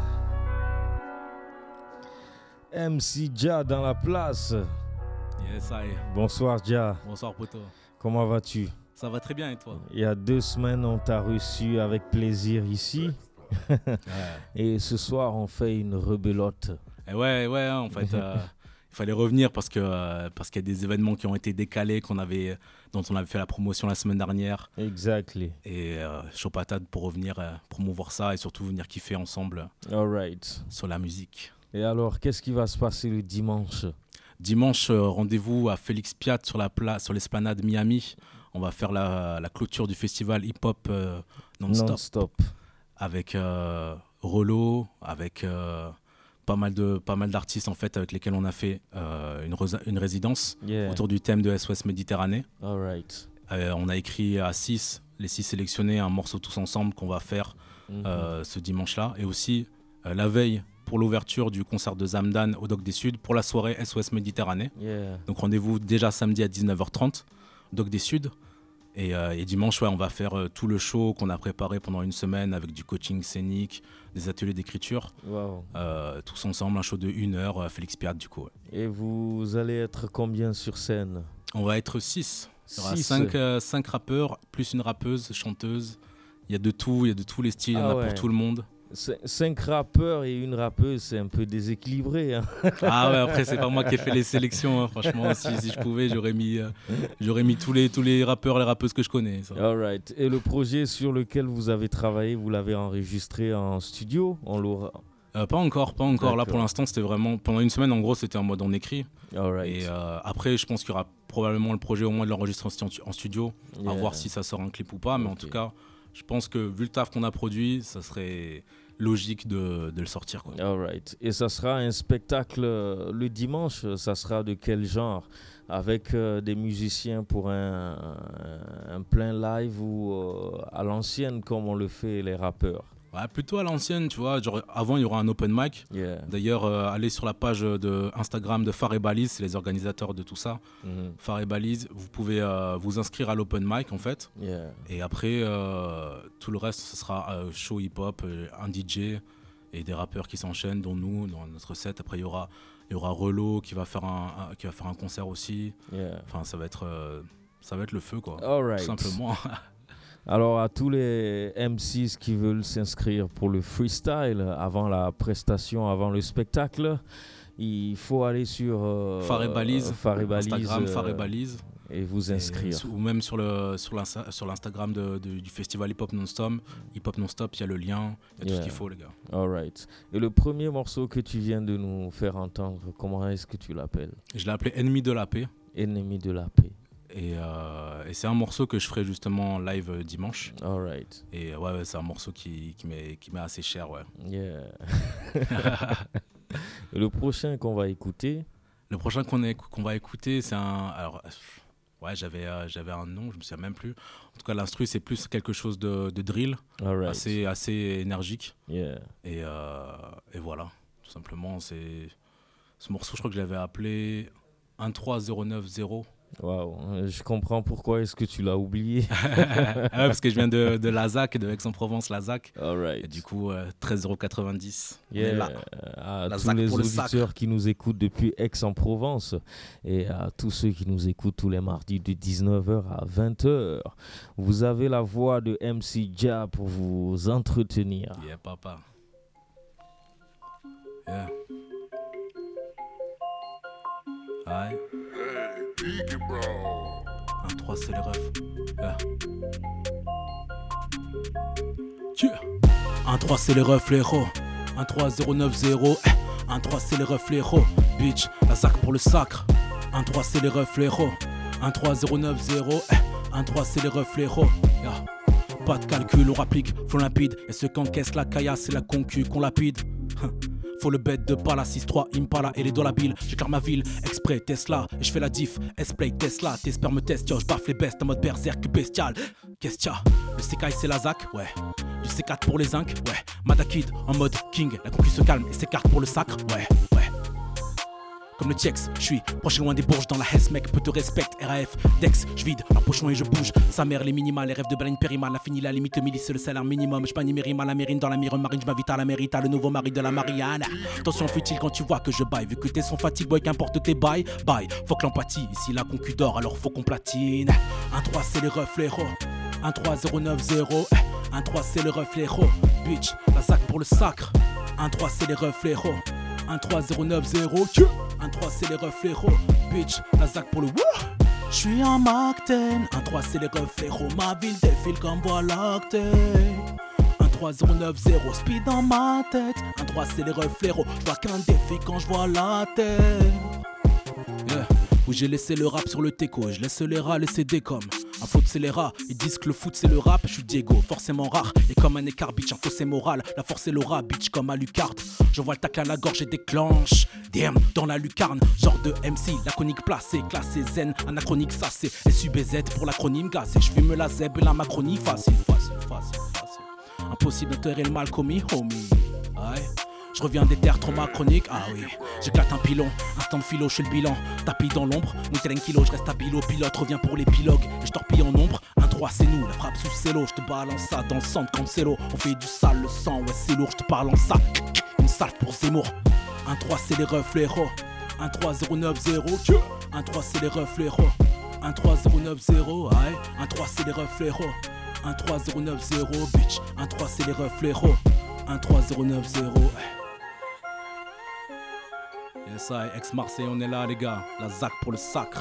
MC Jah dans la place. Yes, I. Bonsoir Jah. Bonsoir poto. Comment vas-tu? Ça va très bien et toi? Il y a 2 semaines, on t'a reçu avec plaisir ici. Ouais. Et ce soir, on fait une rebelote. Et ouais, en fait, il fallait revenir parce qu'il y a des événements qui ont été décalés, dont on avait fait la promotion la semaine dernière. Exactly. Et chaud patate pour revenir promouvoir ça et surtout venir kiffer ensemble. Alright. Sur la musique. Et alors, qu'est-ce qui va se passer le dimanche? Dimanche, rendez-vous à Félix Piat sur l'esplanade Miami. On va faire la clôture du festival hip-hop non-stop. Avec Rollo, avec pas mal d'artistes en fait avec lesquels on a fait une résidence autour du thème de SOS Méditerranée. Alright. On a écrit à 6, les 6 sélectionnés, un morceau tous ensemble qu'on va faire ce dimanche-là. Et aussi la veille pour l'ouverture du concert de Zamdan au Doc des Suds pour la soirée SOS Méditerranée. Donc rendez-vous déjà samedi à 19h30, Doc des Suds. Et dimanche, on va faire tout le show qu'on a préparé pendant une semaine avec du coaching scénique, des ateliers d'écriture. Wow. Tous ensemble, un show de 1 heure, Félix Piat du coup. Ouais. Et vous allez être combien sur scène? On va être 6. Il y aura 5 rappeurs, plus une rappeuse, chanteuse. Il y a de tout, il y a de tous les styles, il y en a pour tout le monde. 5 rappeurs et une rappeuse, c'est un peu déséquilibré. Hein. Ah ouais, après c'est pas moi qui ai fait les sélections. Hein. Franchement, si je pouvais, j'aurais mis tous les rappeurs et les rappeuses que je connais. Ça. Alright. Et le projet sur lequel vous avez travaillé, vous l'avez enregistré en studio? On l'aura... Pas encore. D'accord. Là, pour l'instant, c'était vraiment pendant une semaine. En gros, c'était en mode on écrit. Alright. Et après, je pense qu'il y aura probablement le projet au moins de l'enregistrer en studio, à voir si ça sort un clip ou pas. Mais en tout cas, je pense que vu le taf qu'on a produit, ça serait logique de le sortir. Quoi. Alright. Et ça sera un spectacle le dimanche. Ça sera de quel genre? Avec des musiciens pour un plein live ou à l'ancienne comme on le fait les rappeurs? Ouais, plutôt à l'ancienne, tu vois. Genre, avant, il y aura un open mic. D'ailleurs, allez sur la page de Instagram de Phare et Balise, c'est les organisateurs de tout ça. Phare et Balise, vous pouvez vous inscrire à l'open mic, en fait. Et après, tout le reste, ce sera show hip-hop, un DJ et des rappeurs qui s'enchaînent, dont nous, dans notre set. Après, il y aura Relo qui va faire un concert aussi. Enfin, ça va être le feu, quoi. Alright. Tout simplement. Alors, à tous les MCs qui veulent s'inscrire pour le freestyle avant la prestation, avant le spectacle, il faut aller sur Phare et Balise, Instagram, Phare et Balise, et vous inscrire. Ou même sur l'Instagram du festival Hip Hop Non-Stop. Hip Hop Non-Stop, il y a le lien, il y a tout ce qu'il faut, les gars. Alright. Et le premier morceau que tu viens de nous faire entendre, comment est-ce que tu l'appelles? Je l'ai appelé Ennemi de la paix. Ennemi de la paix. Et c'est un morceau que je ferai justement live dimanche. Alright. Et ouais, c'est un morceau qui m'est assez cher, ouais. Yeah. Et le prochain qu'on va écouter? Le prochain qu'on va écouter, c'est un... Alors, Ouais, j'avais un nom, je me souviens même plus. En tout cas, l'instru, c'est plus quelque chose de drill, assez énergique. Yeah. Et voilà, tout simplement, ce morceau, je crois que je l'avais appelé 13090. Waouh, je comprends pourquoi est-ce que tu l'as oublié. Parce que je viens de la ZAC, de Aix-en-Provence, la ZAC. Right. Et du coup, 13,90 €. Yeah. Là. À La tous ZAC les pour le auditeurs qui nous écoutent depuis Aix-en-Provence et à tous ceux qui nous écoutent tous les mardis de 19h à 20h, vous avez la voix de MC Ja pour vous entretenir. Yeah, papa. Yeah. Ouais. 1-3, c'est les refs. Yeah. 1-3, c'est les refs, les héros. 1-3-0-9-0. 1-3, c'est les refs, les héros. Bitch, la ZAC pour le sacre. 1-3, c'est les refs, les héros. 1-3-0-9-0. 1-3, c'est les refs, les héros. Yeah. Pas de calcul, on rapplique, flow limpide. Et ceux qui encaissent la caillasse, c'est la concu qu'on lapide. Faut le bête de Pala, 6-3, Impala et les dollars bill. J'éclaire ma ville, exprès Tesla. Et je fais la diff, S-Play, Tesla. Tes spermes test, yo, j'baffe les bestes en mode berserk bestial. Qu'est-ce qu'il y a? Le CKI c'est la ZAC, ouais. Du C4 pour les zinc, ouais. Madakid en mode king. La concu se calme et s'écarte pour le sacre, ouais. Comme le TX, je suis proche et loin des bourges dans la Hesse, mec, peu te respecte, RAF, Dex, je vide leur pochon et je bouge. Sa mère, les minimales, les rêves de Baleine Périmal, la fini la limite, le milice, le salaire minimum. Je manie mes rimes à la mérine dans la mire marine, je m'invite à la mérite, à le nouveau mari de la Marianne. Attention futile quand tu vois que je baille, vu que t'es son fatigue, boy, qu'importe tes bails, bye. Faut que l'empathie, ici la concu d'or, alors faut qu'on platine. 1-3, c'est les refs, les héros. 1-3-0-9-0. 1-3, c'est le ref, les héros. Bitch, la ZAC pour le sacre. 1-3, c'est les refs, les héros. 1-3-0-9-0. 1-3, c'est les refs, les héros. Bitch, la ZAC pour le wouh. J'suis un Mac 10. 1-3, c'est les refs, les héros. Ma ville défile comme voie lactée. 1-3-0-9-0. Speed dans ma tête. 1-3, c'est les refs, les héros. J'vois qu'un défi quand j'vois la terre. Yeah. Où j'ai laissé le rap sur le teco, je laisse les rats laisser des coms. Un faute c'est les rats, ils disent que le foot c'est le rap. Je suis Diego, forcément rare, et comme un écart bitch, un faux moral. La force et l'aura bitch comme à Lucard. Je vois le tac à la gorge et déclenche DM dans la lucarne, genre de MC, laconique placé, classé zen, anachronique ça c'est SUBZ pour l'acronyme gazé. Je fume la zeb et la macronie, facile. Impossible d'enterrer le mal commis, homie. Ouais. Je reviens des terres traumatroniques, ah oui. J'éclate un pilon, instant de philo, je suis le bilan. Tapis dans l'ombre, monter un kilo, je reste habile au pilote. Reviens pour l'épilogue, et je torpille en ombre. 1-3 c'est nous, la frappe sous cello. Je te balance ça dans le centre cancelo. On fait du sale, le sang, ouais c'est lourd, je te parle en ça. Une salve pour Zemmour. 1-3 c'est les refs, les héros. 1-3-0-9-0. 1-3 c'est les refs, les héros. 1-3-0-9-0, ouais. 1-3 c'est les refs, les héros. 1-3-0-9-0, bitch. 1-3 c'est les refs, les héros. 1-3-0-9-0, ouais. Yes, I, ex-Marseille, on est là, les gars. La ZAC pour le sacre.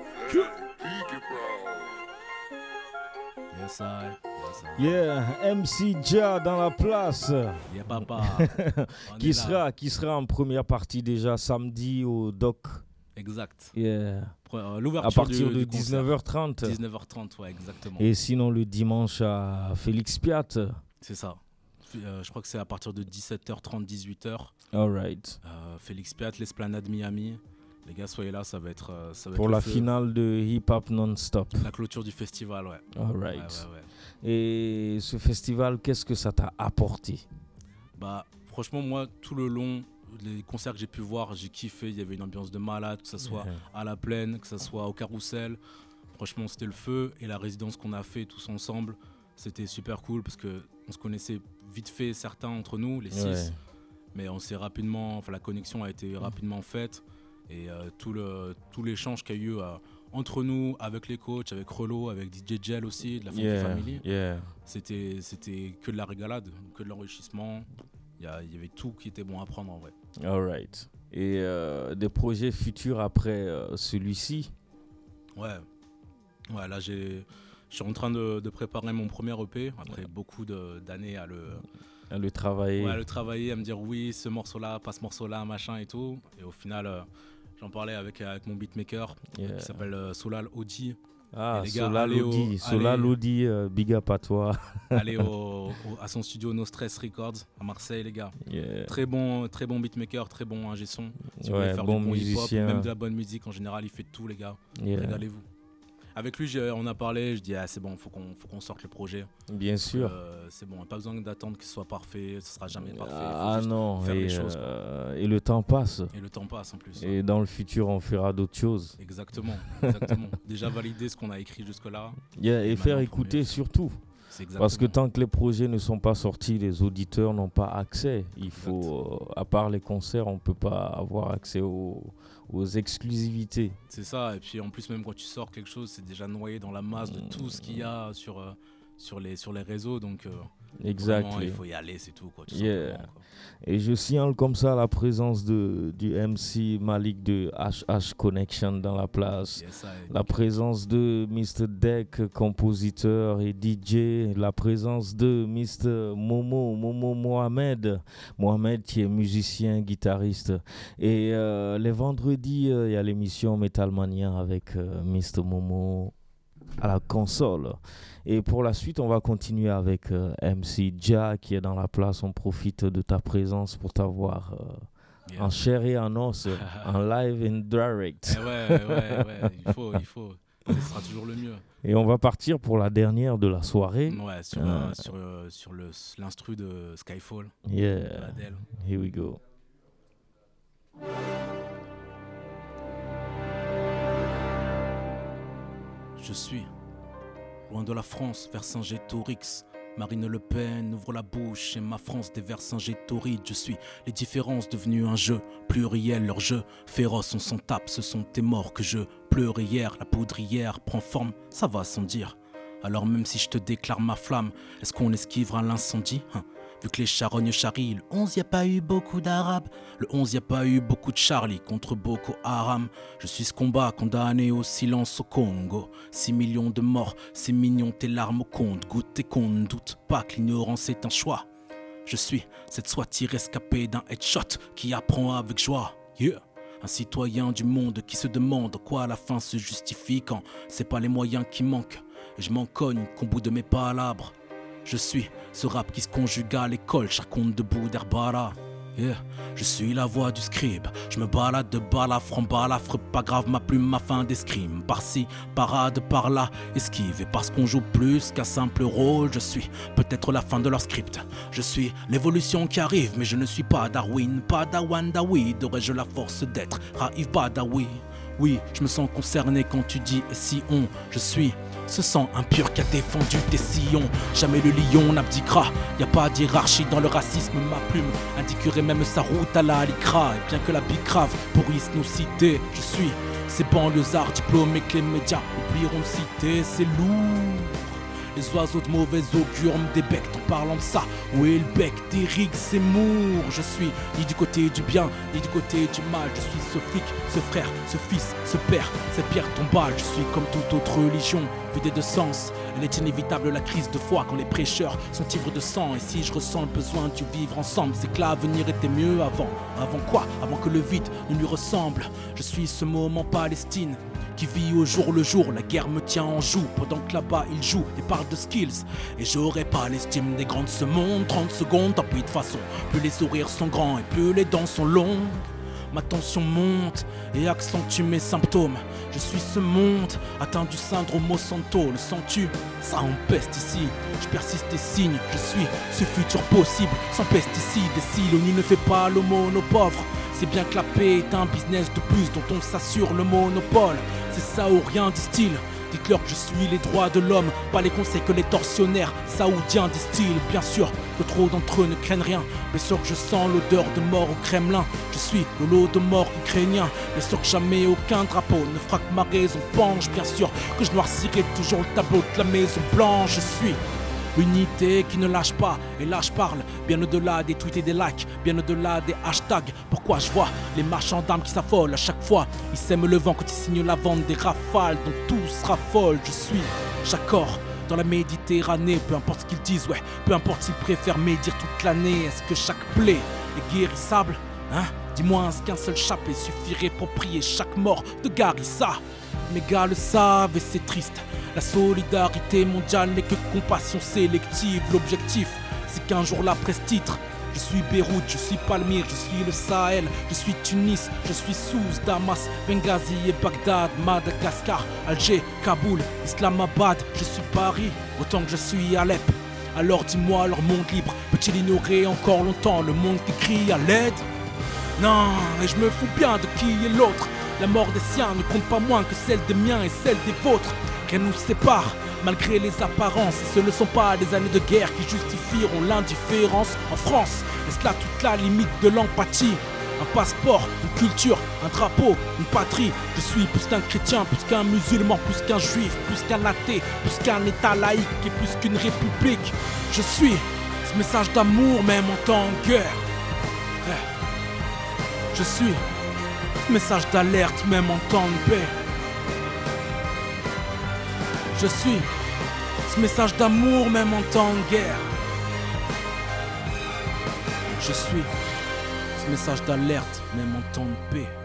Yes, I. Yeah, MC Ja dans la place. Yeah, papa. qui sera en première partie déjà samedi au Doc. Exact. Yeah. L'ouverture à partir de du 19h30. 19h30, ouais, exactement. Et sinon le dimanche à Félix Piat. C'est ça. Je crois que c'est à partir de 17h30, 18h. Alright. Félix Piat, l'Esplanade Miami. Les gars, soyez là, ça va être pour la finale de Hip Hop Non-Stop. La clôture du festival, ouais. Alright. Ouais. Et ce festival, qu'est-ce que ça t'a apporté? Bah, franchement, moi, tout le long, les concerts que j'ai pu voir, j'ai kiffé. Il y avait une ambiance de malade, que ce soit à la plaine, que ce soit au Carrousel. Franchement, c'était le feu. Et la résidence qu'on a fait tous ensemble, c'était super cool parce qu'on se connaissait vite fait certains entre nous, les 6. Mais on s'est rapidement, la connexion a été rapidement faite. Et tout l'échange qu'il y a eu entre nous, avec les coachs, avec Relo, avec DJ Gel aussi, de la Funky Family, c'était que de la régalade, que de l'enrichissement. Il y avait tout qui était bon à prendre en vrai. Alright. Et des projets futurs après celui-ci? Ouais, là je suis en train de préparer mon premier EP après beaucoup d'années à le travailler. Ouais, à le travailler, à me dire oui, ce morceau-là, pas ce morceau-là, machin et tout. Et au final, j'en parlais avec mon beatmaker qui s'appelle Solal Odi. Ah, Solal Odi, big up à toi. Allez à son studio No Stress Records à Marseille, les gars. Très bon beatmaker, très bon ingé son. Si vous voulez faire bon du bon musicien. hip-hop, même de la bonne musique en général, il fait tout, les gars. Régalez-vous. Avec lui, on a parlé, je dis c'est bon, faut qu'on sorte le projet. Bien sûr. C'est bon, pas besoin d'attendre que ce soit parfait, ce sera jamais parfait. Ah non, faire les choses, et le temps passe. Et le temps passe en plus. Et dans le futur, on fera d'autres choses. Exactement. Déjà valider ce qu'on a écrit jusque-là. Et faire écouter surtout. Parce que tant que les projets ne sont pas sortis, les auditeurs n'ont pas accès. Il faut, à part les concerts, on ne peut pas avoir accès aux exclusivités. C'est ça, et puis en plus même quand tu sors quelque chose, c'est déjà noyé dans la masse de tout ce qu'il y a sur les réseaux, donc exactement, il faut y aller, c'est tout, quoi, tout simplement, quoi. Et je signale comme ça la présence du MC Malik de HH Connection dans la place, la présence de Mr. Deck, compositeur et DJ, la présence de Mr. Momo Mohamed qui est musicien, guitariste. Et les vendredis, il y a l'émission Metal Mania avec Mr. Momo à la console. Et pour la suite, on va continuer avec MC Ja qui est dans la place. On profite de ta présence pour t'avoir en chair et en os, en live and direct. Ouais, il faut. Ce sera toujours le mieux. Et on va partir pour la dernière de la soirée. Ouais, sur l'instru de Skyfall. Yeah, here we go. Je suis loin de la France, Vercingétorix. Marine Le Pen ouvre la bouche et ma France des Vercingétorix. Je suis les différences devenues un jeu pluriel. Leur jeu féroce, on s'en tape, ce sont tes morts que je pleurais hier. La poudrière prend forme, ça va sans dire. Alors même si je te déclare ma flamme, est-ce qu'on esquivera l'incendie, Vu que les charognes charrient, le 11 y a pas eu beaucoup d'Arabes. Le 11 y a pas eu beaucoup de Charlie contre Boko Haram. Je suis ce combat condamné au silence au Congo. 6 millions de morts, c'est mignon tes larmes au compte. Goûte et qu'on ne doute pas que l'ignorance est un choix. Je suis cette soit rescapée d'un headshot qui apprend avec joie. Yeah. Un citoyen du monde qui se demande quoi à la fin se justifie quand c'est pas les moyens qui manquent. Et je m'en cogne qu'au bout de mes palabres. Je suis ce rap qui se conjugue à l'école, chaque compte debout d'Herbala. Yeah. Je suis la voix du scribe, je me balade de balafre en balafre, pas grave ma plume, ma fin d'escrime. Par-ci, parade, par-là, esquive. Et parce qu'on joue plus qu'un simple rôle, je suis peut-être la fin de leur script. Je suis l'évolution qui arrive, mais je ne suis pas Darwin, pas Dawandawi. Aurais-je la force d'être Raif Badawi? Oui, je me sens concerné quand tu dis si on. Je suis ce sang impur qui a défendu tes sillons. Jamais le lion n'abdiquera. Y a pas d'hierarchie dans le racisme. Ma plume indiquerait même sa route à la Alicra. Et bien que la bicrave pourrisse nos cités, je suis ces banlieusards diplômés que les médias oublieront de citer. C'est lourd. Les oiseaux de mauvais augure me débectent en parlant de ça. Où est le bec d'Éric Zemmour? Je suis ni du côté du bien, ni du côté du mal. Je suis ce flic, ce frère, ce fils, ce père, cette pierre tombale. Je suis comme toute autre religion, vidée de sens. Elle est inévitable la crise de foi quand les prêcheurs sont ivres de sang. Et si je ressens le besoin de vivre ensemble, c'est que l'avenir était mieux avant. Avant quoi? Avant que le vide ne lui ressemble. Je suis ce moment Palestine qui vit au jour le jour, la guerre me tient en joue pendant que là-bas il joue et parle de skills. Et j'aurais pas l'estime des grands de ce monde. 30 secondes, tant pis de façon, plus les sourires sont grands et plus les dents sont longues. Ma tension monte et accentue mes symptômes. Je suis ce monde atteint du syndrome Monsanto. Le sens-tu? Ça empeste ici. Je persiste et signe. Je suis ce futur possible sans pesticides. Et si l'ONU ne fait pas l'aumône aux pauvres, c'est bien que la paix est un business de plus dont on s'assure le monopole. C'est ça ou rien, disent-ils. Dites-leur que je suis les droits de l'homme, pas les conseils que les tortionnaires saoudiens disent-ils. Bien sûr que trop d'entre eux ne craignent rien. Bien sûr que je sens l'odeur de mort au Kremlin. Je suis le lot de mort ukrainien. Bien sûr que jamais aucun drapeau ne fera que ma raison penche. Bien sûr que je noircirai toujours le tableau de la Maison Blanche. Je suis l'unité qui ne lâche pas, et là je parle bien au-delà des tweets et des likes, bien au-delà des hashtags. Pourquoi je vois les marchands d'armes qui s'affolent à chaque fois? Ils sèment le vent quand ils signent la vente des rafales dont tous raffolent. Je suis chaque corps dans la Méditerranée, peu importe ce qu'ils disent, ouais, peu importe s'ils préfèrent médire toute l'année. Est-ce que chaque plaie est guérissable, hein? Dis-moi, est-ce qu'un seul chapelet suffirait pour prier chaque mort de Garissa? Mes gars le savent et c'est triste. La solidarité mondiale n'est que compassion sélective. L'objectif, c'est qu'un jour la presse titre Je suis Beyrouth, je suis Palmyre, je suis le Sahel, je suis Tunis, je suis Sousse, Damas, Benghazi et Bagdad, Madagascar, Alger, Kaboul, Islamabad, je suis Paris, autant que je suis Alep. Alors dis-moi leur monde libre, peut-il ignorer encore longtemps le monde qui crie à l'aide? Non, et je me fous bien de qui est l'autre. La mort des siens ne compte pas moins que celle des miens et celle des vôtres. Rien nous sépare, malgré les apparences. Et ce ne sont pas des années de guerre qui justifieront l'indifférence. En France, est-ce là toute la limite de l'empathie? Un passeport, une culture, un drapeau, une patrie. Je suis plus qu'un chrétien, plus qu'un musulman, plus qu'un juif, plus qu'un athée, plus qu'un état laïque et plus qu'une république. Je suis ce message d'amour même en temps de guerre. Je suis ce message d'alerte même en temps de paix. Je suis ce message d'amour même en temps de guerre. Je suis ce message d'alerte même en temps de paix.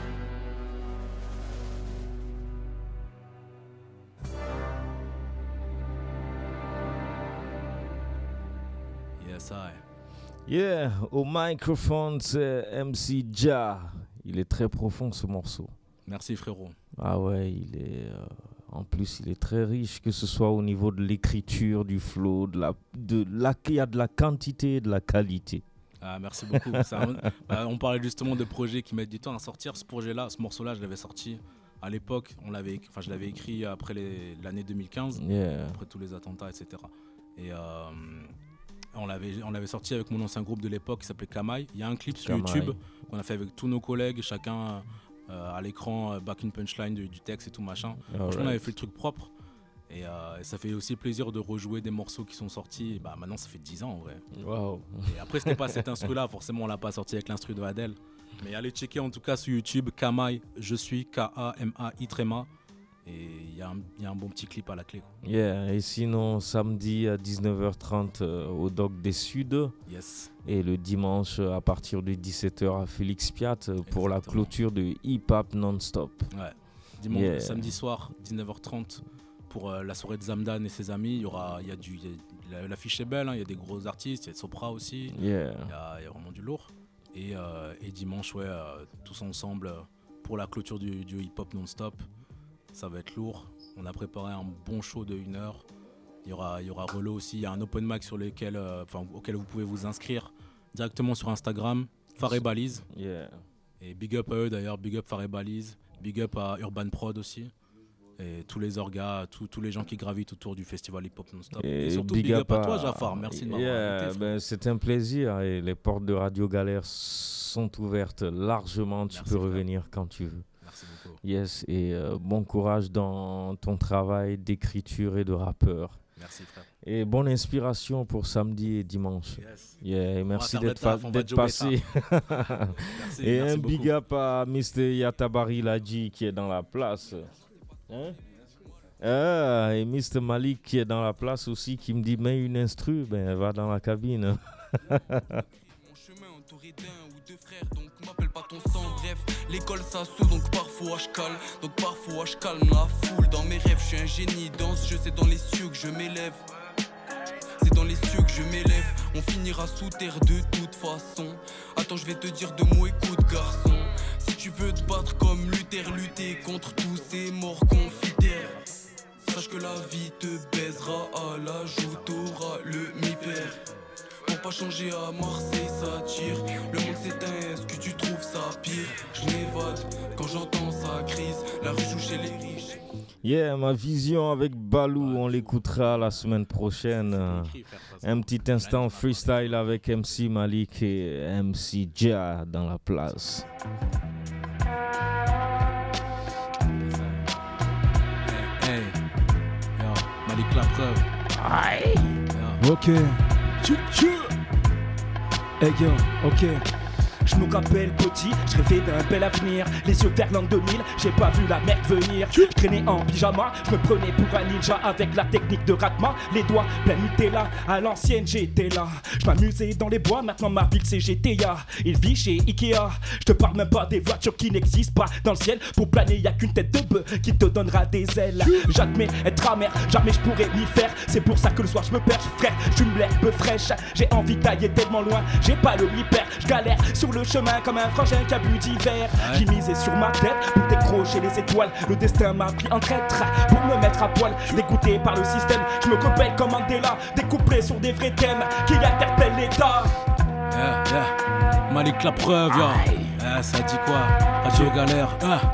Yes, I. Yeah, au microphone, c'est MC Ja. Il est très profond ce morceau. Merci frérot. Ah ouais, il est... en plus, il est très riche, que ce soit au niveau de l'écriture, du flow, il y a de la quantité et de la qualité. Ah, merci beaucoup. On parlait justement de projets qui mettent du temps à sortir. Ce projet-là, ce morceau-là, je l'avais sorti à l'époque. Je l'avais écrit après l'année 2015, après tous les attentats, etc. Et on l'avait sorti avec mon ancien groupe de l'époque qui s'appelait Kamaï. Il y a un clip sur YouTube qu'on a fait avec tous nos collègues, chacun à l'écran, back in punchline du texte et tout machin. Franchement, on avait fait le truc propre. Et ça fait aussi plaisir de rejouer des morceaux qui sont sortis. Bah, maintenant, ça fait 10 ans en vrai. Wow. Et après, c'était pas cet instru-là. Forcément, on l'a pas sorti avec l'instru de Adèle. Mais allez checker en tout cas sur YouTube, Kamaï, je suis K-A-M-A-I tréma. Et il y a un bon petit clip à la clé. Yeah, et sinon, samedi à 19h30 au Doc des Suds. Yes. Et le dimanche à partir de 17h à Félix Piat pour la clôture de Hip Hop Non-Stop. Ouais. Dimanche, samedi soir, 19h30 pour la soirée de Zamdan et ses amis. L'affiche est belle, il y a des gros artistes, il y a Sopra aussi. Il y a vraiment du lourd. Et dimanche, tous ensemble pour la clôture du Hip Hop Non-Stop. Ça va être lourd. On a préparé un bon show de 1 heure. Il y aura Relo aussi. Il y a un open mic auquel vous pouvez vous inscrire directement sur Instagram. Faré Balise. Yeah. Et big up à eux d'ailleurs. Big up Faré Balise. Big up à Urban Prod aussi. Et tous les orgas, tous les gens qui gravitent autour du festival Hip Hop Non-Stop. Et surtout big up à toi, Jafar. Merci de m'avoir invité. C'est un plaisir. Et les portes de Radio Galère sont ouvertes largement. Tu peux revenir quand tu veux. Merci beaucoup. Yes, et bon courage dans ton travail d'écriture et de rappeur. Merci frère. Et bonne inspiration pour samedi et dimanche. Yes. Yeah, et merci d'être passé. Merci, et merci un big beaucoup. up à Mr. Yatabari Ladji qui est dans la place. Et Mr. Malik qui est dans la place aussi, qui me dit mais une instru, ben va dans la cabine. M'appelle pas ton sang, bref, l'école ça saoule donc parfois je calme la foule. Dans mes rêves, je suis un génie dans ce jeu, c'est dans les cieux que je m'élève. C'est dans les cieux que je m'élève, on finira sous terre de toute façon. Attends, je vais te dire 2 mots, écoute garçon. Si tu veux te battre comme Luther, lutter contre tous ces morts confidères. Sache que la vie te baisera, à la joue t'auras le mi-père. Pour pas changer à Marseille ça tire. Le monde s'éteint, est-ce que tu trouves ça pire? Je m'évade quand j'entends sa crise. La rue joue chez les riches. Yeah, ma vision avec Balou, on l'écoutera la semaine prochaine. Un petit instant freestyle avec MC Malik et MC Ja dans la place. Hey, yo, Malik la preuve. Aïe. Yo. Ok. Hey yo, ok. Je me rappelle petit, je rêvais d'un bel avenir. Les yeux vers l'an 2000, j'ai pas vu la merde venir. Je traînais en pyjama, je me prenais pour un ninja avec la technique de Ratma. Les doigts plein Nutella, à l'ancienne j'étais là. Je m'amusais dans les bois, maintenant ma ville c'est GTA. Il vit chez Ikea, je te parle même pas des voitures qui n'existent pas dans le ciel. Pour planer y'a qu'une tête de bœuf qui te donnera des ailes. J'admets être amer, jamais je pourrais m'y faire. C'est pour ça que le soir je me perds, frère, je me lève peu fraîche. J'ai envie d'aller tellement loin, j'ai pas le mi-père. Je galère sur le chemin comme un frangin qui a bu d'hiver. J'ai misé sur ma tête pour décrocher les étoiles. Le destin m'a pris en traître pour me mettre à poil. Dégoûté par le système, je me rebelle comme Mandela. Découplé sur des vrais thèmes qui interpellent l'État. Malik la preuve, ça dit quoi? Radio Galère,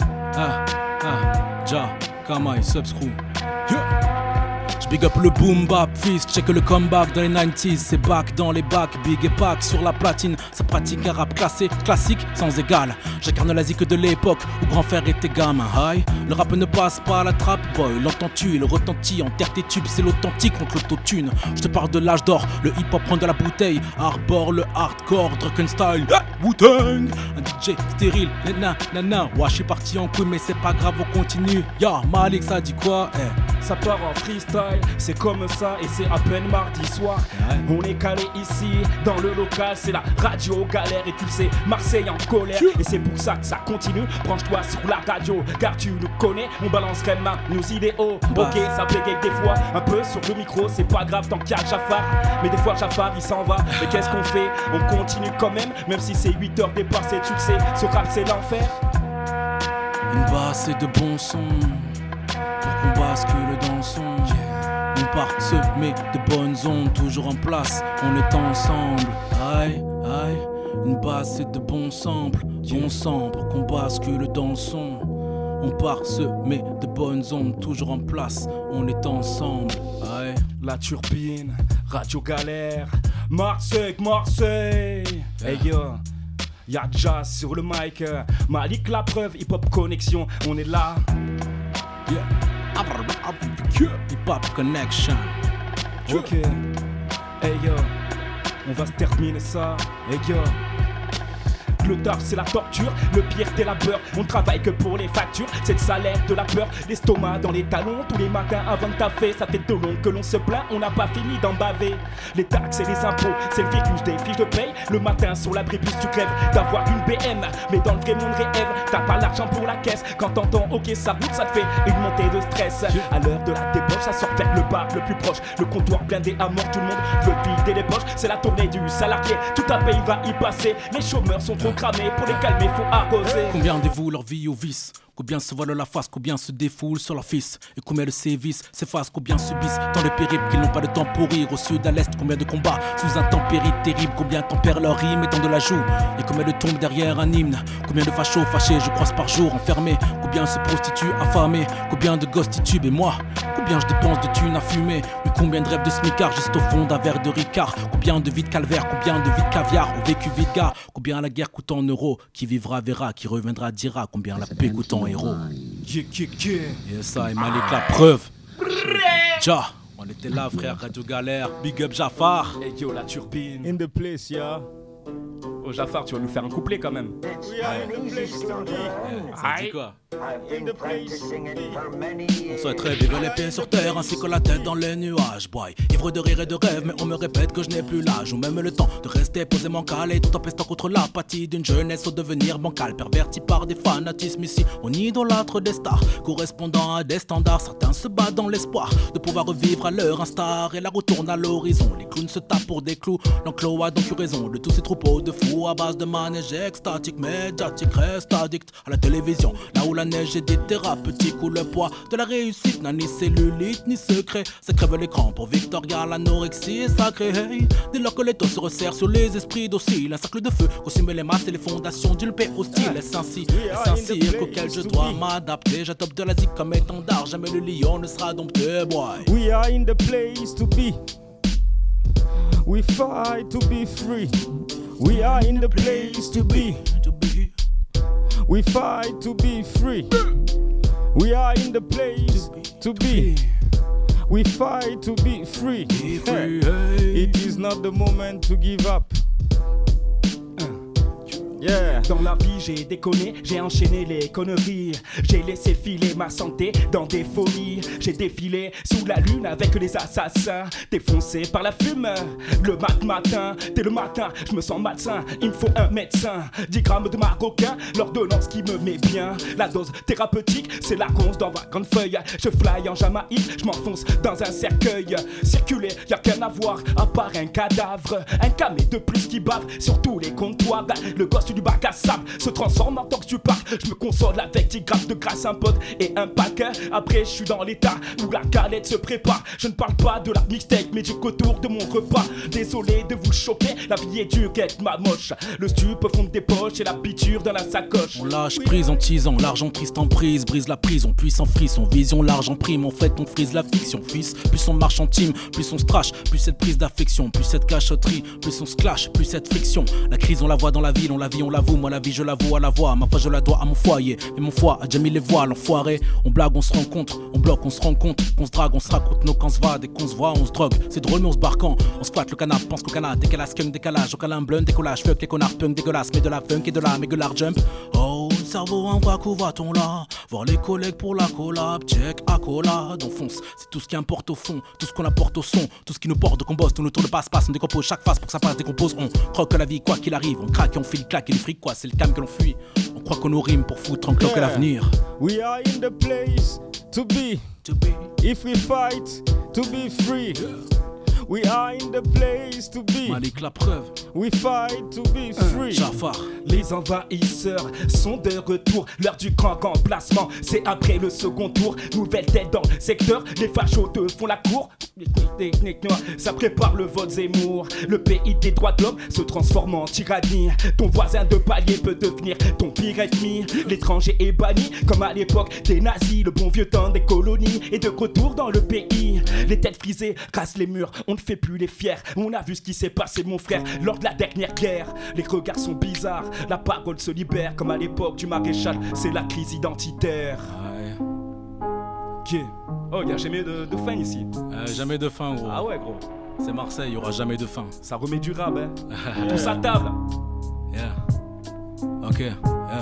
Ja, Kamai, Subscrew. Big up le boom bap, fist, check le comeback dans les 90s. C'est back dans les bacs, big et pack sur la platine. Ça pratique un rap classé, classique, sans égal. J'incarne la zik de l'époque où grand frère était gamin. Aïe, le rap ne passe pas à la trappe, boy. L'entends-tu, il retentit, enterre tes tubes, c'est l'authentique contre l'autotune. Je te parle de l'âge d'or, le hip-hop prend de la bouteille. Arbor, le hardcore, Drunken Style, Wu-Tang. Un DJ stérile, nana. Ouais, je suis parti en couille, mais c'est pas grave, on continue. Ya, Malik, ça dit quoi? Ça part en freestyle, c'est comme ça et c'est à peine mardi soir. On est calé ici, dans le local, c'est la radio galère. Et tu le sais, Marseille en colère. Et c'est pour ça que ça continue, branche-toi sur la radio. Car tu nous connais, on balance vraiment nos idéaux. Ok, ça bégaye des fois, un peu sur le micro, c'est pas grave tant qu'il y a Jafar. Mais des fois Jafar il s'en va, mais qu'est-ce qu'on fait? On continue quand même si c'est 8 heures dépassées, tu le sais, ce rap c'est l'enfer. Une basse et de bons sons pour qu'on bascule dans le son. On part semer de bonnes ondes, toujours en place, on est ensemble. Aïe, une basse et de bons samples, bon sang pour qu'on bascule dans le son. On part semer de bonnes ondes, toujours en place, on est ensemble. Aïe. La turbine, Radio Galère, Marseille. Hey yo, y'a Jazz sur le mic, Malik la preuve, hip hop connexion, on est là. Yeah. Hip Hop Connection. Ok. Hey yo, on va se terminer ça. Hey yo. Le taf c'est la torture, le pire des labeurs. On travaille que pour les factures, c'est le salaire de la peur. L'estomac dans les talons, tous les matins avant de taffer. Ça fait de long que l'on se plaint, on n'a pas fini d'en baver. Les taxes et les impôts, c'est le véhicule des fiches de paye. Le matin sur l'abribus tu crèves d'avoir une BM. Mais dans le vrai monde rêve, t'as pas l'argent pour la caisse. Quand t'entends ok ça roule, ça te fait une montée de stress. À l'heure de la débauche, ça sort vers le bar le plus proche. Le comptoir blindé à mort, tout le monde veut vider les poches. C'est la tournée du salarié, tout un pays va y passer. Les chômeurs sont trop cramés, pour les calmer faut arroser. Combien dévouent leur vie au vice? Combien se voilent la face, combien se défoulent sur leur fils? Et combien de sévices s'effacent, combien subissent tant de périples qu'ils n'ont pas de temps pour rire? Au sud, à l'est, combien de combats sous intempéries terribles? Combien tempèrent leur rime étant de la joue? Et combien de tombent derrière un hymne? Combien de fachos fâchés je croise par jour enfermés? Combien se prostituent affamés? Combien de gosses titubent? Et moi, combien je dépense de thunes à fumer? Oui, combien de rêves de smicard juste au fond d'un verre de Ricard? Combien de vies de calvaire? Combien de vies de caviar au vécu vide gars? Combien la guerre coûte en euros? Qui vivra verra, qui reviendra dira. Combien la paix coûte en héros? Yes, I, Malik la preuve. Ja, on était là frère, Radio Galère. Big up Jafar. Hey yo la turbine. In the place, yeah. Oh Jafar, tu vas nous faire un couplet quand même. We are in the place to be. Ça dit quoi? In the place to be. On souhaiterait vivre les pieds sur terre ainsi que la tête dans les nuages, boy. Ivre de rire et de rêve, mais on me répète que je n'ai plus l'âge ou même le temps de rester posément calé, tout en pestant contre l'apathie d'une jeunesse au devenir bancal, perverti par des fanatismes. Ici on idolâtre des stars correspondant à des standards. Certains se battent dans l'espoir de pouvoir revivre à leur instar, et la retourne à l'horizon. Les clowns se tapent pour des clous. L'enclos a donc eu raison de tous ces troupeaux de fous à base de manège extatique, médiatique, reste addict à la télévision, là où la neige est des thérapeutiques, où le poids de la réussite n'a ni cellulite ni secret. Ça crève l'écran pour Victoria, l'anorexie est sacrée. Hey, dès lors que les taux se resserrent sur les esprits dociles, un cercle de feu consume les masses et les fondations d'une paix hostile. Est-ce un cirque auquel je dois m'adapter? J'adopte de la zik comme étendard, jamais le lion ne sera dompté, boy. We are in the place to be. We fight to be free. We are in the place to be. We fight to be free. We are in the place to be. We fight to be free. It is not the moment to give up. Dans la vie j'ai déconné, j'ai enchaîné les conneries. J'ai laissé filer ma santé dans des folies. J'ai défilé sous la lune avec les assassins, défoncé par la fumée. Le matin, dès le matin, je me sens malsain. Il me faut un médecin, 10 grammes de marocain, l'ordonnance qui me met bien. La dose thérapeutique, c'est la gonce dans ma grande feuille. Je fly en Jamaïque, je m'enfonce dans un cercueil. Circuler, y'a qu'un à voir à part un cadavre. Un camé de plus qui bave sur tous les comptoirs. Le gosse du bac à sable se transforme en tox du parc. Je me console avec 10 grammes de grâce, un pote et un pack. Après je suis dans l'état où la galette se prépare. Je ne parle pas de la mixtape mais du couture de mon repas. Désolé de vous choquer, la vie est dure, guette ma moche. Le stup fond des poches et la piqûre dans la sacoche. On lâche prise en teasant, l'argent triste en prise. Brise la prison, puissant frisson, vision large en prime. En fait on frise la fiction, fils. Plus on marche en team, plus on se trash. Plus cette prise d'affection, plus cette cachotterie. Plus on se clash, plus cette friction. La crise on la voit dans la ville, on la vit, on l'avoue. Moi la vie je l'avoue à la voix, ma foi je la dois à mon foyer. Mais mon foie a déjà mis les voiles, l'enfoiré. On blague, on se rencontre, on bloque, on se rend compte. Qu'on se drague, on se raconte nos camps se va. Dès qu'on se voit, on se drogue. C'est drôle mais on se barquant. On squatte le canap, pense qu'au canard. Décalage, skunk, décalage, au câlin blunt, décollage. Fuck les connards, punk, dégueulasse. Mais de la funk et de la mégueulard jump. Oh, le cerveau en vrac, où va-t-on là? Voir les collègues pour la collab, check, accolade. On fonce, c'est tout ce qui importe au fond. Tout ce qu'on apporte au son, tout ce qui nous porte de qu'on bosse. Tout nous tourne passe-passe, on décompose chaque phase pour que ça passe, décompose. On croque la vie, quoi qu'il arrive. On craque et on file, claque et le fric, quoi. C'est le calme que l'on fuit. On croit qu'on nous rime pour foutre en cloque à l'avenir. We are in the place to be. If we fight, to be free. We are in the place to be. Malik la preuve. We fight to be free. Jafar. Les envahisseurs sont de retour. L'heure du grand emplacement, c'est après le second tour. Nouvelle tête dans le secteur, les fachos te font la cour. Ça prépare le vote Zemmour. Le pays des droits de l'homme se transforme en tyrannie. Ton voisin de palier peut devenir ton pire ennemi. L'étranger est banni comme à l'époque des nazis. Le bon vieux temps des colonies est de retour dans le pays. Les têtes frisées cassent les murs. On ne fait plus les fiers. On a vu ce qui s'est passé mon frère lors de la dernière guerre. Les regards sont bizarres, la parole se libère comme à l'époque du maréchal. C'est la crise identitaire. Ok. Oh, y'a jamais de fin ici. Jamais de fin gros. Ah ouais gros. C'est Marseille, y'aura jamais de fin. Ça remet du rap hein. Tous à table. Yeah. Ok, yeah.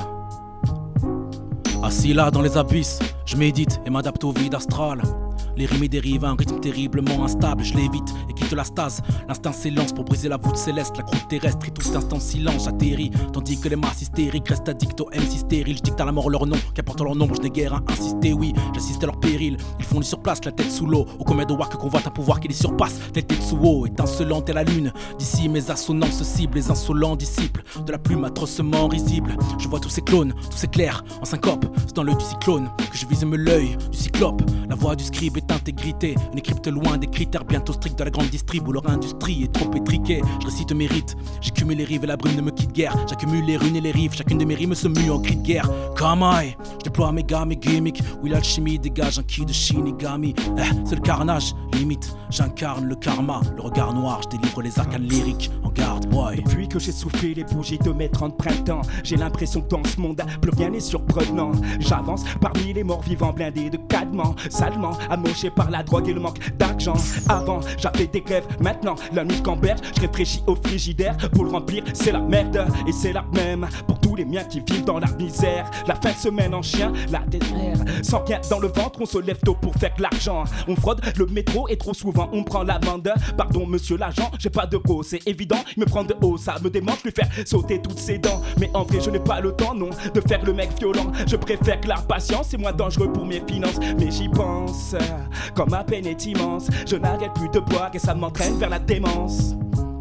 Assis là dans les abysses, je médite et m'adapte au vide astral. Les rimes dérivent à un rythme terriblement instable. Je l'évite et quitte la stase. L'instinct s'élance pour briser la voûte céleste. La croûte terrestre et tout cet instant silence j'atterris. Tandis que les masses hystériques restent addicts aux MC stériles. Je dicte à la mort leur nom, qu'importe leur nombre, je n'ai guère à insister. Oui, j'assiste à leur péril. Ils font du sur place, la tête sous l'eau. Au commun de Wack convoite un pouvoir qui les surpasse. Tête sous haut, étincelante est la lune. D'ici mes assonances ciblent les insolents disciples de la plume atrocement risible. Je vois tous ces clones, tous ces clairs en syncope. C'est dans l'œil du cyclone que je vise l'œil du cyclope. La voix du scribe est intégrité, une crypte loin des critères bientôt stricts de la grande distrib où leur industrie est trop étriquée. Je récite mes rites, j'accumule les rives et la brume ne me quitte guère. J'accumule les runes et les rives, chacune de mes rimes se mue en cri de guerre. Come I, je déploie mes gars, mes gimmicks, où l'alchimie dégage un ki de Shinigami. C'est le carnage, limite, j'incarne le karma, le regard noir, je délivre les arcanes lyriques. En garde, boy. Depuis que j'ai soufflé les bougies de mes 30 printemps, j'ai l'impression que dans ce monde, plus rien n'est surprenant. J'avance parmi les morts vivants blindés de cadmans, salement amoché par la drogue et le manque d'argent. Avant, j'avais des grèves, maintenant la nuit camberge. Je réfléchis au frigidaire, pour le remplir, c'est la merde. Et c'est la même pour tous les miens qui vivent dans la misère. La fin de semaine en chien, la déterre. Sans rien dans le ventre, on se lève tôt pour faire de l'argent. On fraude le métro et trop souvent on prend l'amende. Pardon monsieur l'agent, j'ai pas de go, c'est évident. Il me prend de haut, ça me démange, lui faire sauter toutes ses dents. Mais en vrai je n'ai pas le temps non de faire le mec violent. Je préfère que la patience est moins dangereux pour mes finances. Mais j'y pense, quand ma peine est immense, je n'arrête plus de boire et ça m'entraîne vers la démence.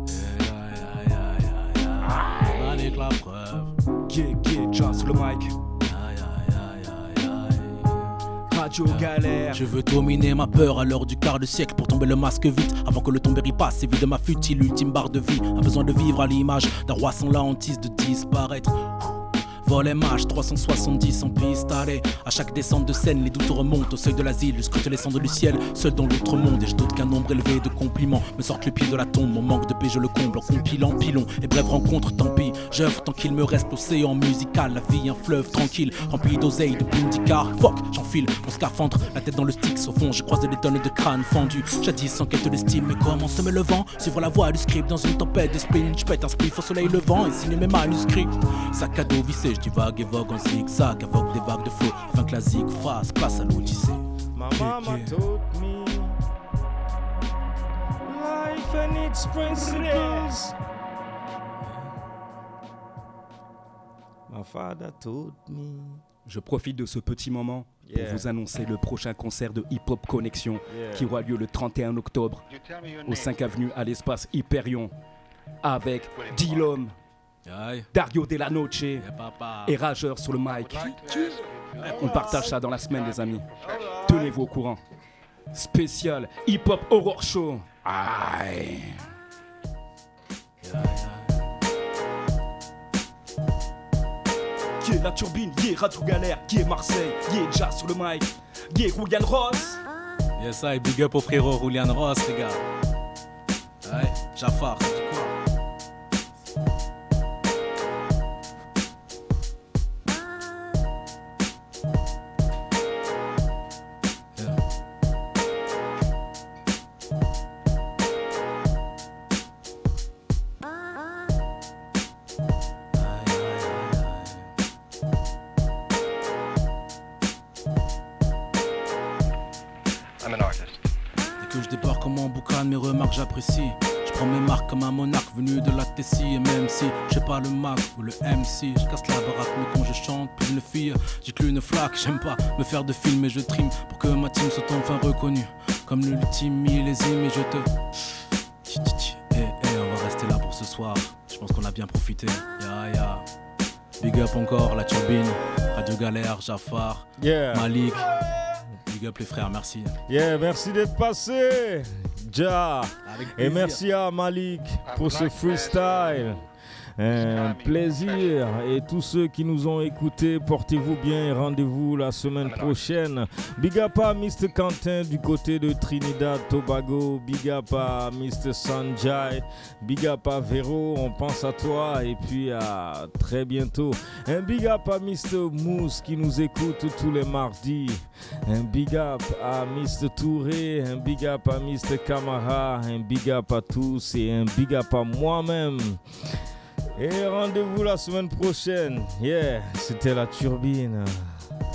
Malik la preuve. John sur le mic. Radio Galère. Je veux dominer ma peur à l'heure du quart de siècle pour tomber le masque vite avant que le tombéry passe et vide ma futile ultime barre de vie. Un besoin de vivre à l'image d'un roi sans la hantise de disparaître. Vol MH 370 en piste, allez. À chaque descente de scène, les doutes remontent au seuil de l'asile. Je scrute les cendres du ciel, seul dans l'autre monde. Et je doute qu'un nombre élevé de compliments me sorte le pied de la tombe. Mon manque de paix, je le comble en compilant pilon. Et brève rencontre, tant pis. J'œuvre tant qu'il me reste l'océan musical. La vie, un fleuve tranquille, rempli d'oseille, de plumes d'Icar. Fuck, j'enfile mon scaphandre, la tête dans le Styx. Au fond, j'ai croisé des tonnes de crânes fendus. Jadis sans quête d'estime, mais comment se met le vent? Suivre la voie du script dans une tempête de spleen. J'pète un spliff au soleil levant et signer mes manuscrits. Sac à dos vissé, j'divague et vogue en zigzag. Invoque des vagues de flow afin que la zig fasse place à l'odyssée. My mama taught me life and its principles. My father taught me. Je profite de ce petit moment pour vous annoncer le prochain concert de Hip Hop Connexion qui aura lieu le 31 octobre au 5 avenue à l'espace Hyperion avec D-Lom, Dario Della Noche et Rageur sur le mic. On partage ça dans la semaine, les amis. Tenez-vous au courant. Spécial Hip Hop Horror Show. Aïe. Qui est la turbine, qui est Radio Galère, qui est Marseille, qui est Jazz sur le mic, qui est Julian Ross. Yes, I big up au frérot Julian Ross, les gars. Ouais, Jafar, ça dit quoi? Mes remarques j'apprécie. Je prends mes marques comme un monarque venu de la Tessie. Et même si j'ai pas le Mac ou le MC, je casse la baraque mais quand je chante plus une fille, j'ai que une flaque. J'aime pas me faire de film et je trime pour que ma team soit enfin reconnue comme l'ultime millésime. Et je te on va rester là pour ce soir. Je pense qu'on a bien profité. Big up encore la turbine, Radio Galère, Jafar, Malik. Big up les frères, merci. Merci d'être passé. Ja. Et merci à Malik pour ce freestyle. Un plaisir. Et tous ceux qui nous ont écoutés, portez-vous bien et rendez-vous la semaine prochaine. Big up à Mr. Quentin du côté de Trinidad Tobago. Big up à Mr. Sanjay. Big up à Véro, on pense à toi. Et puis à très bientôt. Un big up à Mr. Mousse qui nous écoute tous les mardis. Un big up à Mr. Touré. Un big up à Mr. Camara. Un big up à tous et un big up à moi-même. Et rendez-vous la semaine prochaine. C'était la turbine.